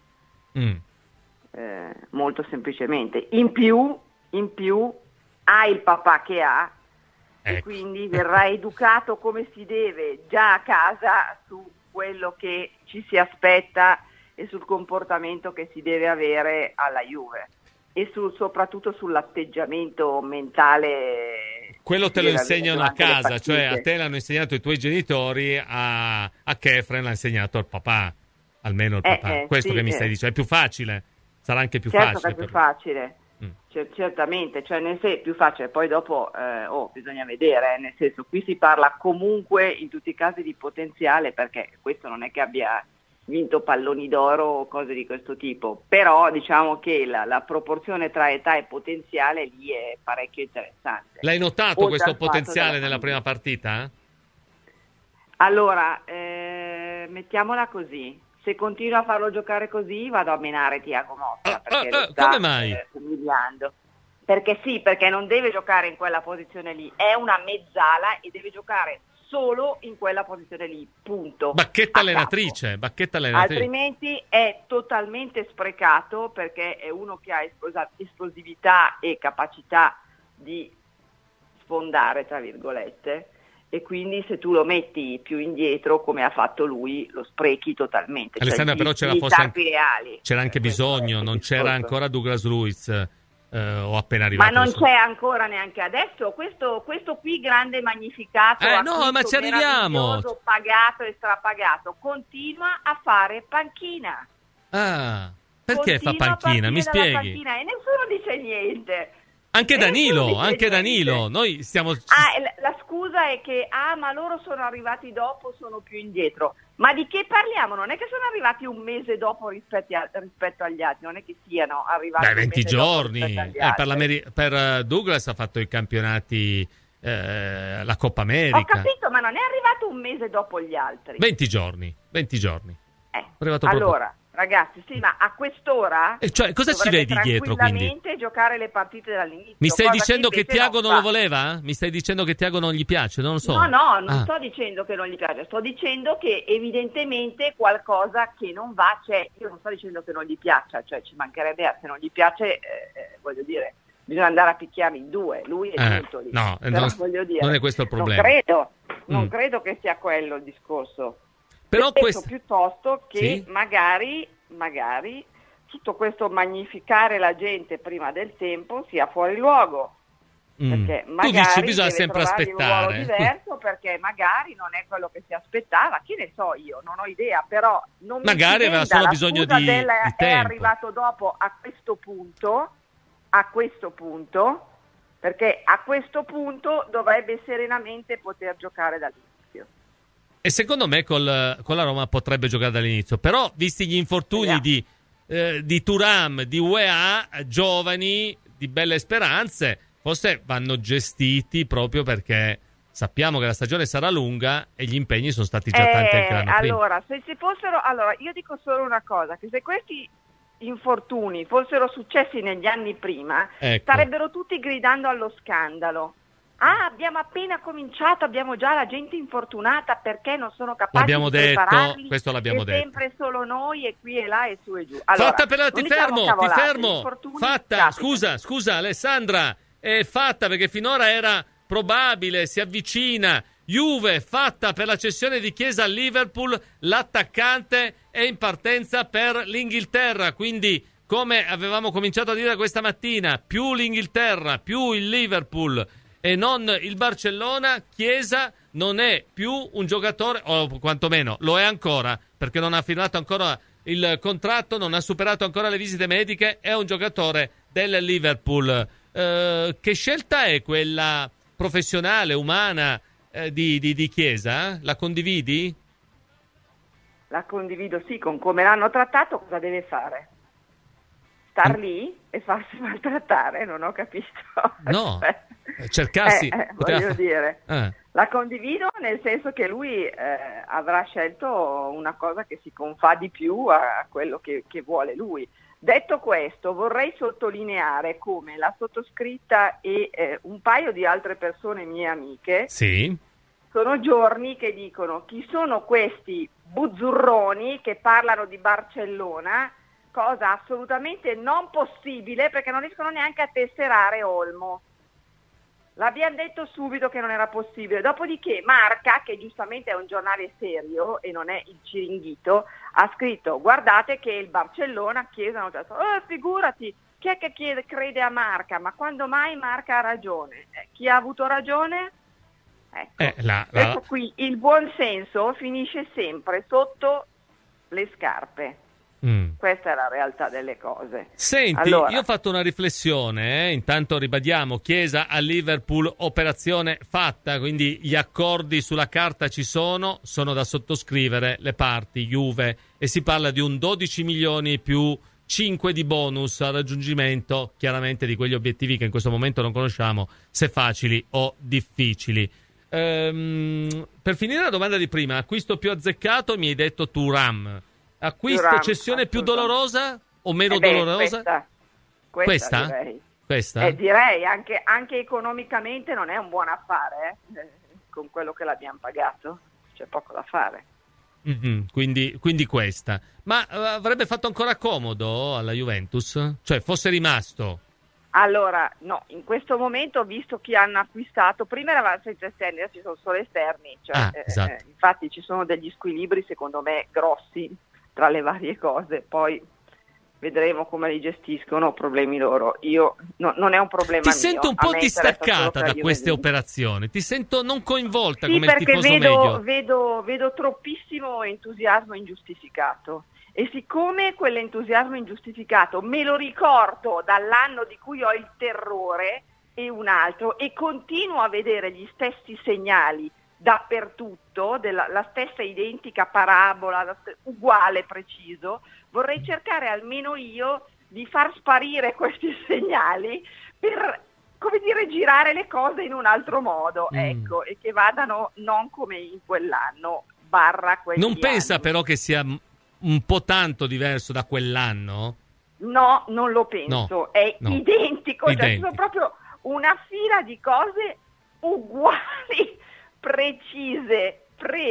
Molto semplicemente. In più ha il papà che ha, ecco. E quindi verrà educato come si deve già a casa su quello che ci si aspetta e sul comportamento che si deve avere alla Juve, e soprattutto sull'atteggiamento mentale. Quello te lo insegnano a casa, cioè a te l'hanno insegnato i tuoi genitori, a Kefren l'ha insegnato il papà, almeno il papà. Questo sì, che mi stai dicendo, è più facile, sarà anche più facile. Certo che è più facile, certamente, cioè nel senso più facile, poi dopo bisogna vedere, nel senso qui si parla comunque in tutti i casi di potenziale, perché questo non è che abbia vinto palloni d'oro o cose di questo tipo, però diciamo che la proporzione tra età e potenziale lì è parecchio interessante. L'hai notato questo potenziale nella prima partita? Allora, mettiamola così, se continua a farlo giocare così vado a menare Thiago Motta, perché lo sta come mai? Umiliando. Perché non deve giocare in quella posizione lì, è una mezzala e deve giocare solo in quella posizione lì, punto. Bacchetta allenatrice. Altrimenti è totalmente sprecato, perché è uno che ha esplosività e capacità di sfondare, tra virgolette, e quindi se tu lo metti più indietro come ha fatto lui lo sprechi totalmente. Alessandra, però c'era anche bisogno, non c'era ancora Douglas Luiz. Ho appena arrivato. Ma non c'è ancora neanche adesso. Questo qui grande magnificato, no, ma ci arriviamo. Pagato e strapagato, continua a fare panchina. Perché fa panchina? Mi spieghi? Panchina, e nessuno dice niente. Anche Danilo. Noi stiamo. La scusa è che ma loro sono arrivati dopo, sono più indietro. Ma di che parliamo? Non è che sono arrivati un mese dopo rispetto agli altri, non è che siano arrivati 20 giorni. Per Douglas ha fatto i campionati, la Coppa America. Ho capito, ma non è arrivato un mese dopo gli altri. 20 giorni. Allora, ragazzi, sì, ma a quest'ora cioè, cosa ci vedi dietro, quindi? Tranquillamente giocare le partite dall'inizio. Mi stai dicendo che Thiago non lo voleva? Mi stai dicendo che Thiago non gli piace? Non lo so. No, non sto dicendo che non gli piace, sto dicendo che evidentemente qualcosa che non va c'è. Io non sto dicendo che non gli piaccia, cioè ci mancherebbe, se non gli piace, voglio dire, bisogna andare a picchiare in due, lui e Giuntoli. No, voglio dire, non è questo il problema. Non credo che sia quello il discorso. Però piuttosto che magari tutto questo magnificare la gente prima del tempo sia fuori luogo. Perché magari tu dici bisogna sempre aspettare un ruolo diverso, perché magari non è quello che si aspettava, che ne so io, non ho idea, però non magari aveva solo bisogno di tempo. È arrivato dopo a questo punto, perché a questo punto dovrebbe serenamente poter giocare dall'inizio. E secondo me con la Roma potrebbe giocare dall'inizio, però visti gli infortuni di Thuram, di UEA, giovani, di belle speranze, forse vanno gestiti proprio perché sappiamo che la stagione sarà lunga e gli impegni sono stati già tanti anche l'anno prima. Allora, io dico solo una cosa, che se questi infortuni fossero successi negli anni prima, starebbero tutti gridando allo scandalo. Abbiamo appena cominciato, abbiamo già la gente infortunata perché non sono capaci di prepararli. Questo l'abbiamo detto. Sempre solo noi e qui e là e su e giù. Allora, ti fermo. Fatta, scusa Alessandra, è fatta perché finora era probabile, si avvicina. Juve fatta per la cessione di Chiesa al Liverpool, l'attaccante è in partenza per l'Inghilterra, quindi come avevamo cominciato a dire questa mattina, più l'Inghilterra, più il Liverpool e non il Barcellona, Chiesa non è più un giocatore, o quantomeno lo è ancora, perché non ha firmato ancora il contratto, non ha superato ancora le visite mediche, è un giocatore del Liverpool. Che scelta è quella professionale, umana di Chiesa? La condividi? La condivido, sì, con come l'hanno trattato. Cosa deve fare? Star lì e farsi maltrattare? Non ho capito. No, cercarsi. Voglio dire, la condivido nel senso che lui avrà scelto una cosa che si confà di più a quello che vuole lui. Detto questo, vorrei sottolineare come la sottoscritta e un paio di altre persone mie amiche sono giorni che dicono: chi sono questi buzzurroni che parlano di Barcellona, cosa assolutamente non possibile perché non riescono neanche a tesserare Olmo. L'abbiamo detto subito che non era possibile. Dopodiché Marca, che giustamente è un giornale serio e non è il Ciringhito, ha scritto: guardate che il Barcellona, Chiesa, hanno detto, figurati, chi è che crede a Marca? Ma quando mai Marca ha ragione? Chi ha avuto ragione? Ecco, qui il buon senso finisce sempre sotto le scarpe. Questa è la realtà delle cose. Senti, io ho fatto una riflessione, intanto ribadiamo, Chiesa a Liverpool, operazione fatta, quindi gli accordi sulla carta ci sono da sottoscrivere le parti, Juve, e si parla di un 12 milioni più 5 di bonus al raggiungimento chiaramente di quegli obiettivi che in questo momento non conosciamo se facili o difficili. Per finire la domanda di prima, acquisto più azzeccato, mi hai detto Thuram. Acquisto, cessione più dolorosa o meno dolorosa? Questa? Direi. Questa? Direi, anche economicamente non è un buon affare, con quello che l'abbiamo pagato, c'è poco da fare. Quindi questa. Ma avrebbe fatto ancora comodo alla Juventus? Cioè, fosse rimasto? Allora, no, in questo momento, visto chi hanno acquistato, prima eravamo senza esterni, adesso ci sono solo esterni, esatto. Infatti ci sono degli squilibri secondo me grossi tra le varie cose, poi vedremo come li gestiscono, problemi loro. Non è un problema mio. Ti sento un po' distaccata da queste operazioni, ti sento non coinvolta come il tifoso medio. Vedo troppissimo entusiasmo ingiustificato, e siccome quell'entusiasmo ingiustificato me lo ricordo dall'anno di cui ho il terrore e un altro, e continuo a vedere gli stessi segnali dappertutto, la stessa identica parabola, uguale, preciso. Vorrei cercare almeno io di far sparire questi segnali per, come dire, girare le cose in un altro modo, ecco, e che vadano non come in quell'anno / Non pensa però che sia un po' tanto diverso da quell'anno? No, non lo penso, è identico, cioè ci sono proprio una fila di cose uguali, precise,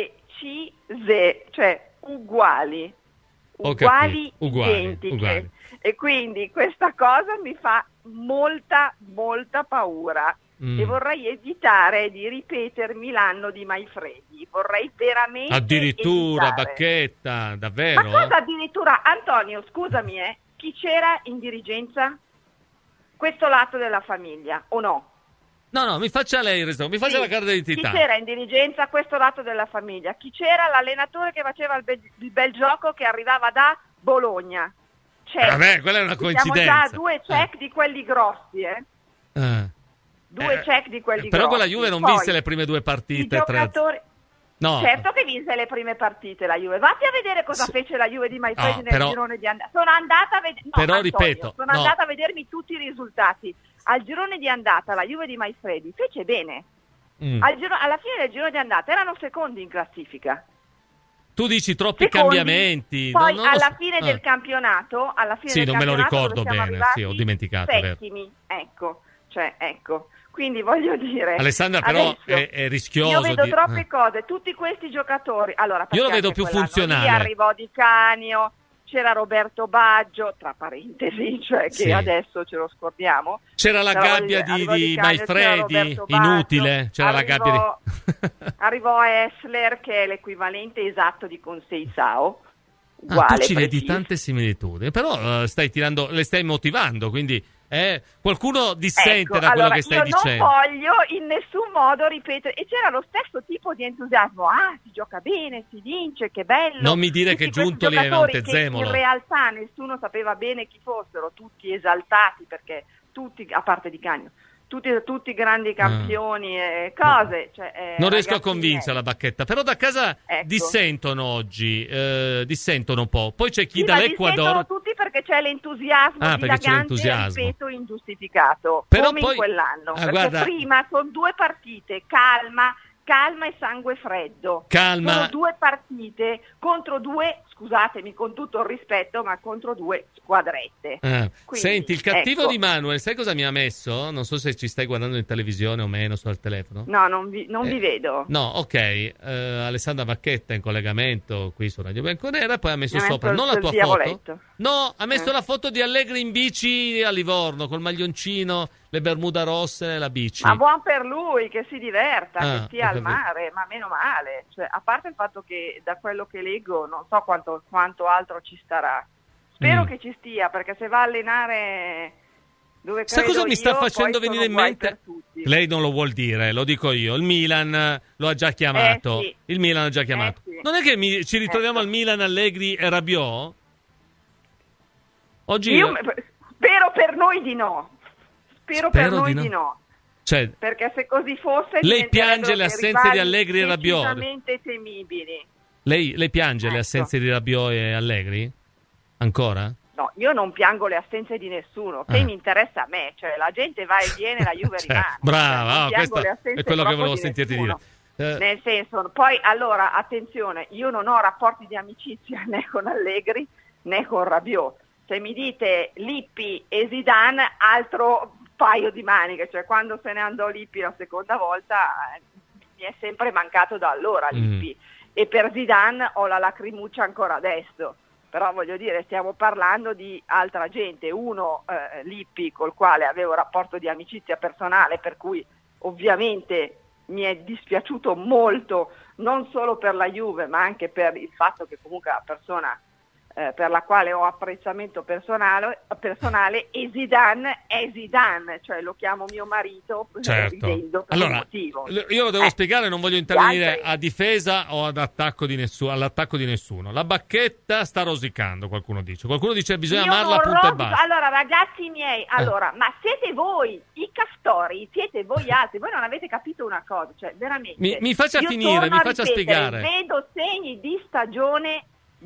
cioè uguali, identiche. Uguali. E quindi questa cosa mi fa molta paura e vorrei evitare di ripetermi l'anno di Maifredi, vorrei veramente addirittura evitare. Bacchetta, davvero? Ma cosa addirittura? Antonio, scusami, chi c'era in dirigenza? Questo lato della famiglia, o no? No, mi faccia lei il mi faccia la carta d'identità. Chi c'era in dirigenza questo lato della famiglia? Chi c'era l'allenatore che faceva il bel gioco che arrivava da Bologna? Vabbè, quella è una coincidenza. Siamo già 2 check di quelli grossi, 2 check di quelli però grossi. Però con la Juve non vinse le prime 2 partite. I giocatori... No. Certo che vinse le prime partite la Juve. Vatti a vedere cosa fece la Juve di Maifredi nel girone di andata. Sono andata a vedere. Sono andata a vedermi tutti i risultati. Al girone di andata la Juve di Maifredi fece bene. Alla fine del girone di andata erano secondi in classifica. Tu dici troppi cambiamenti. Poi alla fine del campionato, non me lo ricordo bene, ho dimenticato. Settimi, ecco. Quindi voglio dire, Alessandra però è rischioso. Io vedo troppe cose, tutti questi giocatori. Allora, io lo vedo più funzionale. Lì arrivò Di Canio, c'era Roberto Baggio, tra parentesi, cioè che adesso ce lo scordiamo. C'era la gabbia di Maifredi, inutile. C'era la gabbia arrivò Essler, che è l'equivalente esatto di Conceição. Uguale, tu ci vedi tante similitudini, però le stai motivando, quindi qualcuno dissente da quello che stai dicendo. Io non voglio in nessun modo ripetere, e c'era lo stesso tipo di entusiasmo, si gioca bene, si vince, che bello. Non mi dire che Giuntoli è Montezemolo. In realtà nessuno sapeva bene chi fossero, tutti esaltati, perché tutti, a parte Di Canio, tutti grandi campioni e cose. Non riesco a convincere la Bacchetta, però da casa dissentono oggi, dissentono un po'. Poi c'è chi dall'Ecuador... dissentono tutti perché c'è l'entusiasmo dilagante, ripeto, ingiustificato, però come in quell'anno. Perché guarda... prima sono 2 partite, calma e sangue freddo. Sono 2 partite contro 2, scusatemi con tutto il rispetto, ma contro 2 squadrette. Quindi, senti, il cattivo di Manuel, sai cosa mi ha messo? Non so se ci stai guardando in televisione o meno, sul telefono. No, non vi vedo. No, ok. Alessandra Bacchetta in collegamento qui su Radio Bianconera, poi ha messo sopra non la tua foto. No, ha messo la foto di Allegri in bici a Livorno col maglioncino, le bermuda rosse e la bici. Ma buon per lui, che si diverta, che stia al mare, ma meno male. Cioè, a parte il fatto che da quello che leggo non so quanto altro ci starà. Spero che ci stia, perché se va a allenare dove sai cosa mi sta facendo venire in mente? Lei non lo vuol dire, lo dico io. Il Milan lo ha già chiamato. Sì. Il Milan ha già chiamato. Sì. Non è che ci ritroviamo al Milan, Allegri e Rabiot? Oggi io spero per noi di no. Spero per noi di no. Cioè, perché se così fosse lei piange le assenze di Allegri e Rabiot. Decisamente temibili. Lei piange le assenze di Rabiot e Allegri? Ancora? No, io non piango le assenze di nessuno. Che mi interessa a me, cioè la gente va e viene, la Juve rimane. Brava, questo è quello che volevo sentirti dire. Nel senso, poi allora attenzione, io non ho rapporti di amicizia né con Allegri né con Rabiot. Se mi dite Lippi e Zidane, altro paio di maniche, cioè quando se ne andò Lippi la seconda volta mi è sempre mancato da allora Lippi, e per Zidane ho la lacrimuccia ancora adesso. Però voglio dire, stiamo parlando di altra gente. Uno, Lippi, col quale avevo rapporto di amicizia personale, per cui ovviamente mi è dispiaciuto molto, non solo per la Juve, ma anche per il fatto che comunque la persona per la quale ho apprezzamento personale, e Zidane è Zidane, cioè lo chiamo mio marito, ridendo per un motivo. Io lo devo spiegare, non voglio intervenire a difesa o all'attacco di nessuno. La bacchetta sta rosicando, qualcuno dice bisogna amarla punta e basta. Allora ragazzi miei, ma siete voi i castori, siete voi altri, voi non avete capito una cosa, cioè veramente mi faccia finire, mi faccia spiegare. Vedo segni di stagione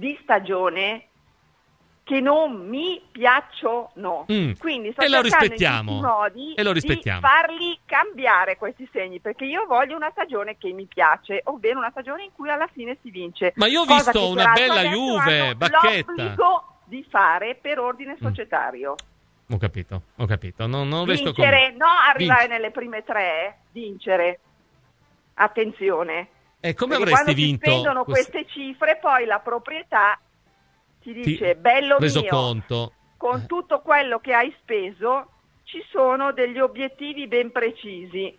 che non mi piacciono, quindi sto cercando in tutti i modi di farli cambiare questi segni, perché io voglio una stagione che mi piace, ovvero una stagione in cui alla fine si vince. Ma io ho visto una bella Juve, Bacchetta. L'obbligo di fare per ordine societario. Ho capito. Non vincere, arrivare nelle prime 3, vincere. Attenzione. E come avresti vinto? Quando si spendono queste cifre, poi la proprietà ti dice, bello reso mio, conto. Con tutto quello che hai speso ci sono degli obiettivi ben precisi.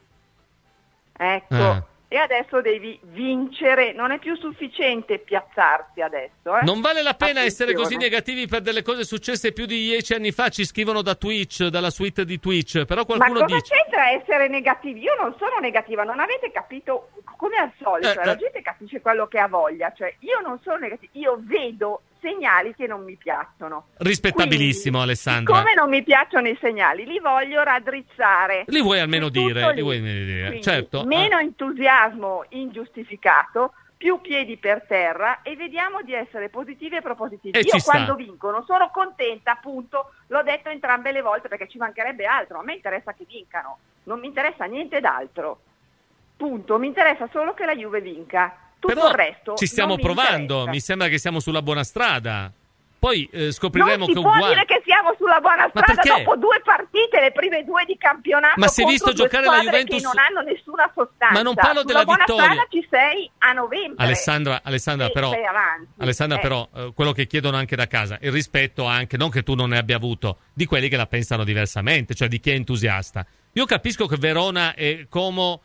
Ecco. E adesso devi vincere, non è più sufficiente piazzarsi adesso. Non vale la pena essere così negativi per delle cose successe più di 10 anni fa, ci scrivono da Twitch, dalla suite di Twitch, però qualcuno dice... Ma cosa c'entra essere negativi? Io non sono negativa, non avete capito, come al solito, la gente capisce quello che ha voglia, cioè io non sono negativa, io vedo segnali che non mi piacciono. Rispettabilissimo. Quindi, Alessandra. Come non mi piacciono i segnali, li voglio raddrizzare. Li vuoi almeno dire? Quindi, certo. Meno entusiasmo ingiustificato, più piedi per terra e vediamo di essere positivi e propositivi. Io quando vincono sono contenta, appunto, l'ho detto entrambe le volte perché ci mancherebbe altro. A me interessa che vincano, non mi interessa niente d'altro. Punto, mi interessa solo che la Juve vinca. Tutto Però il resto ci stiamo provando, mi sembra che siamo sulla buona strada. Poi scopriremo che uguale. Non si può dire che siamo sulla buona strada dopo 2 partite, le prime 2 di campionato. Ma si è visto giocare la Juventus che non hanno nessuna sostanza. Ma non parlo sulla della vittoria. Buona strada ci sei a novembre. Alessandra però, sei avanti. Però quello che chiedono anche da casa, il rispetto anche, non che tu non ne abbia avuto, di quelli che la pensano diversamente, cioè di chi è entusiasta. Io capisco che Verona e Como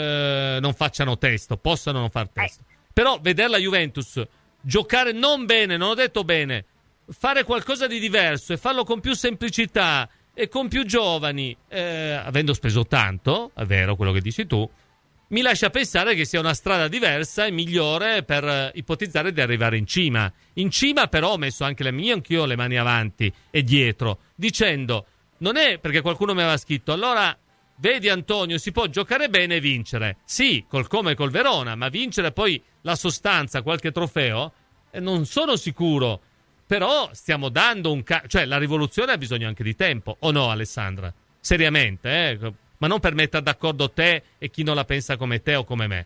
non facciano testo, possano non far testo. Però vedere la Juventus giocare non bene, non ho detto bene, fare qualcosa di diverso e farlo con più semplicità e con più giovani, avendo speso tanto, è vero quello che dici tu, mi lascia pensare che sia una strada diversa e migliore per ipotizzare di arrivare in cima. In cima però ho messo anche anch'io le mani avanti e dietro, dicendo, non è perché qualcuno mi aveva scritto, allora... Vedi Antonio, si può giocare bene e vincere. Sì, col Como e col Verona, ma vincere poi la sostanza, qualche trofeo, non sono sicuro. Però stiamo dando cioè la rivoluzione ha bisogno anche di tempo, o no Alessandra? Seriamente, ma non per mettere d'accordo te e chi non la pensa come te o come me.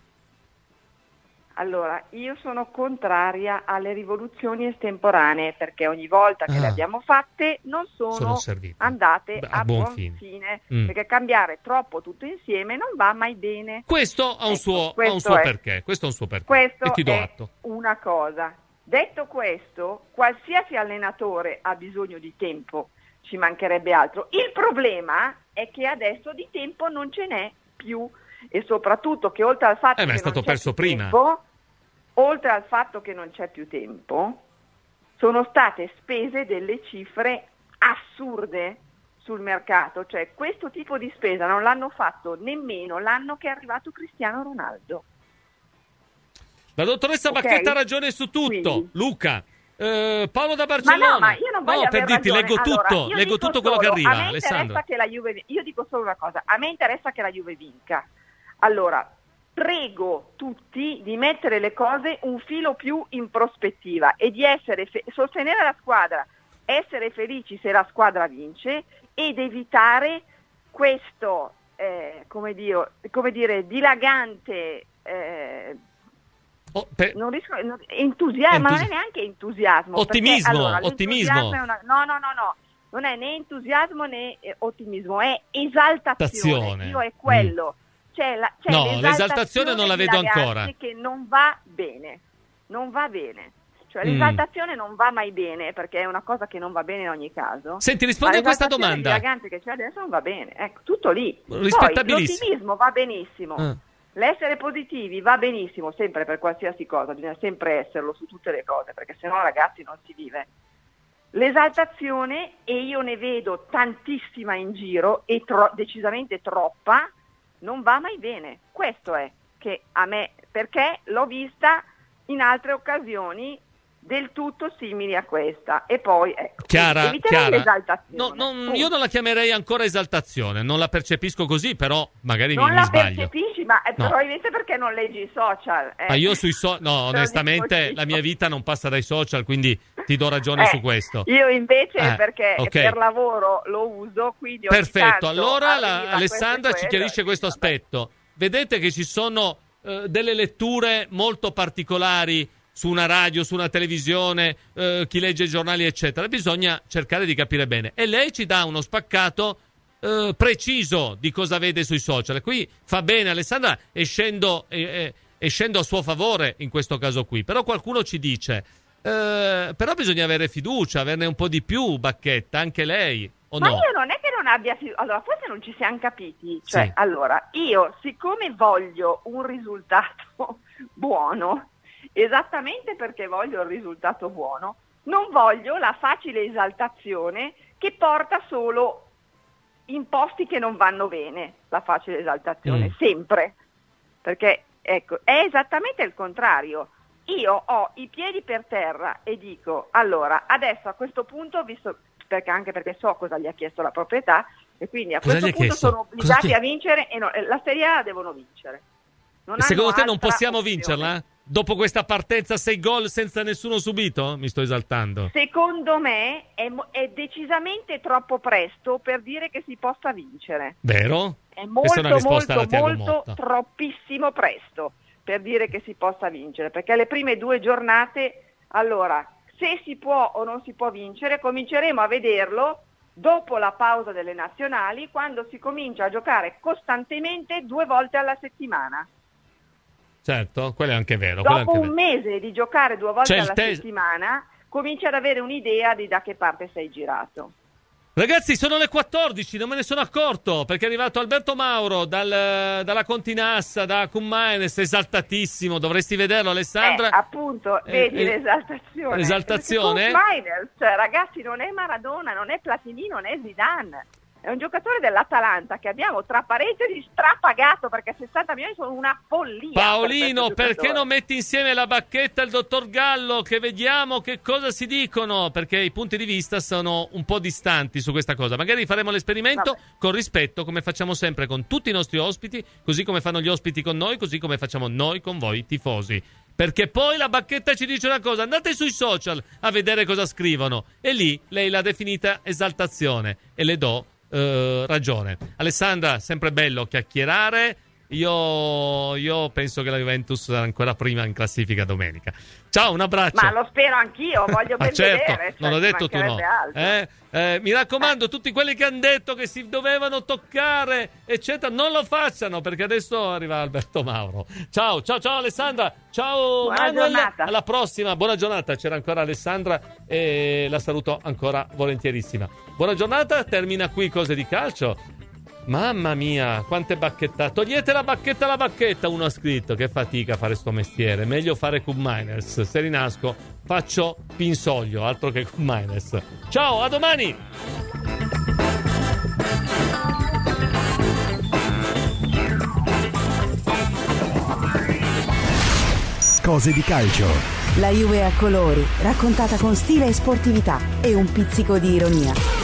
Allora, io sono contraria alle rivoluzioni estemporanee perché ogni volta che le abbiamo fatte non sono andate a buon fine. Perché cambiare troppo tutto insieme non va mai bene. Questo ha un suo perché. Questo è un suo perché. Questo e ti do è atto. Una cosa. Detto questo, qualsiasi allenatore ha bisogno di tempo, ci mancherebbe altro. Il problema è che adesso di tempo non ce n'è più. E soprattutto che oltre al fatto che è stato perso prima. Oltre al fatto che non c'è più tempo, sono state spese delle cifre assurde sul mercato, cioè questo tipo di spesa non l'hanno fatto nemmeno l'anno che è arrivato Cristiano Ronaldo. La dottoressa Bacchetta ha ragione su tutto. Quindi, Luca, Paolo da Barcellona. Ma io non voglio per dirti, leggo tutto, leggo tutto quello che arriva. A me interessa che la Juve, io dico solo una cosa, a me interessa che la Juve vinca. Allora, prego tutti di mettere le cose un filo più in prospettiva e di sostenere la squadra, essere felici se la squadra vince ed evitare questo, come dire, dilagante entusiasmo, ma non è neanche entusiasmo. Ottimismo, perché, ottimismo. No, non è né entusiasmo né ottimismo, è esaltazione. Io è quello. C'è l'esaltazione non la vedo ancora. Che non va bene. Cioè l'esaltazione non va mai bene perché è una cosa che non va bene in ogni caso. Senti, rispondi a questa domanda. L'esaltazione che c'è adesso non va bene. Ecco, tutto lì. Rispettabilissimo. Poi l'ottimismo va benissimo. L'essere positivi va benissimo sempre per qualsiasi cosa, bisogna sempre esserlo su tutte le cose, perché sennò ragazzi non si vive. L'esaltazione, e io ne vedo tantissima in giro e decisamente troppa, non va mai bene. Questo è che a me, perché l'ho vista in altre occasioni del tutto simili a questa. E poi ecco, Chiara, l'esaltazione. io non la chiamerei ancora esaltazione, non la percepisco così, però magari non mi la sbaglio. Percepisci, ma probabilmente perché non leggi i social. Ma io sui no, onestamente la mia vita non passa dai social, quindi ti do ragione su questo. Io invece perché per lavoro lo uso, quindi perfetto. Allora Alessandra ci chiarisce questo aspetto. Vedete che ci sono delle letture molto particolari su una radio, su una televisione, chi legge i giornali eccetera, bisogna cercare di capire bene, e lei ci dà uno spaccato preciso di cosa vede sui social. Qui fa bene Alessandra, scendo a suo favore in questo caso qui, però qualcuno ci dice però bisogna avere fiducia, averne un po' di più, Bacchetta, anche lei, o ma no? Io non è che non abbia fiducia, allora forse non ci siamo capiti, cioè sì. Allora io siccome voglio un risultato buono, esattamente perché voglio il risultato buono, non voglio la facile esaltazione che porta solo in posti che non vanno bene, la facile esaltazione, sempre, perché ecco, è esattamente il contrario. Io ho i piedi per terra e dico, allora, adesso a questo punto, visto anche perché so cosa gli ha chiesto la proprietà, e quindi a questo punto sono obbligati a vincere, e la Serie A devono vincere. Secondo te non possiamo vincerla? Dopo questa partenza 6 gol senza nessuno subito? Mi sto esaltando. Secondo me è decisamente troppo presto per dire che si possa vincere. Vero? È molto troppissimo presto per dire che si possa vincere, perché le prime 2 giornate, allora, se si può o non si può vincere, cominceremo a vederlo dopo la pausa delle nazionali, quando si comincia a giocare costantemente 2 volte alla settimana. Certo, quello è anche vero. Dopo un mese di giocare 2 volte alla settimana, cominci ad avere un'idea di da che parte sei girato. Ragazzi, sono le 14, non me ne sono accorto, perché è arrivato Alberto Mauro dalla Continassa, da Cummines, esaltatissimo. Dovresti vederlo, Alessandra. Appunto, vedi l'esaltazione. L'esaltazione? Cummines, cioè, ragazzi, non è Maradona, non è Platini, non è Zidane. È un giocatore dell'Atalanta che abbiamo, tra parentesi, strapagato, perché 60 milioni sono una follia. Paolino, perché non metti insieme la Bacchetta e il dottor Gallo, che vediamo che cosa si dicono, perché i punti di vista sono un po' distanti su questa cosa. Magari faremo l'esperimento con rispetto, come facciamo sempre con tutti i nostri ospiti, così come fanno gli ospiti con noi, così come facciamo noi con voi tifosi. Perché poi la Bacchetta ci dice una cosa: andate sui social a vedere cosa scrivono, e lì lei l'ha definita esaltazione, e le do ragione. Alessandra, sempre bello chiacchierare. Io penso che la Juventus sarà ancora prima in classifica domenica. Ciao, un abbraccio. Ma lo spero anch'io, voglio ben certo, vedere. Non ho detto tu no. Mi raccomando, tutti quelli che hanno detto che si dovevano toccare, eccetera, non lo facciano, perché adesso arriva Alberto Mauro. Ciao Alessandra. Ciao buona Manuel. Giornata. Alla prossima. Buona giornata. C'era ancora Alessandra e la saluto ancora volentierissima. Buona giornata. Termina qui Cose di Calcio. Mamma mia, quante bacchettate. Togliete la bacchetta alla bacchetta, uno ha scritto. Che fatica a fare sto mestiere. Meglio fare Cummines. Se rinasco faccio Pinsoglio, altro che Cummines. Ciao, a domani. Cose di calcio. La Juve a colori, raccontata con stile e sportività e un pizzico di ironia.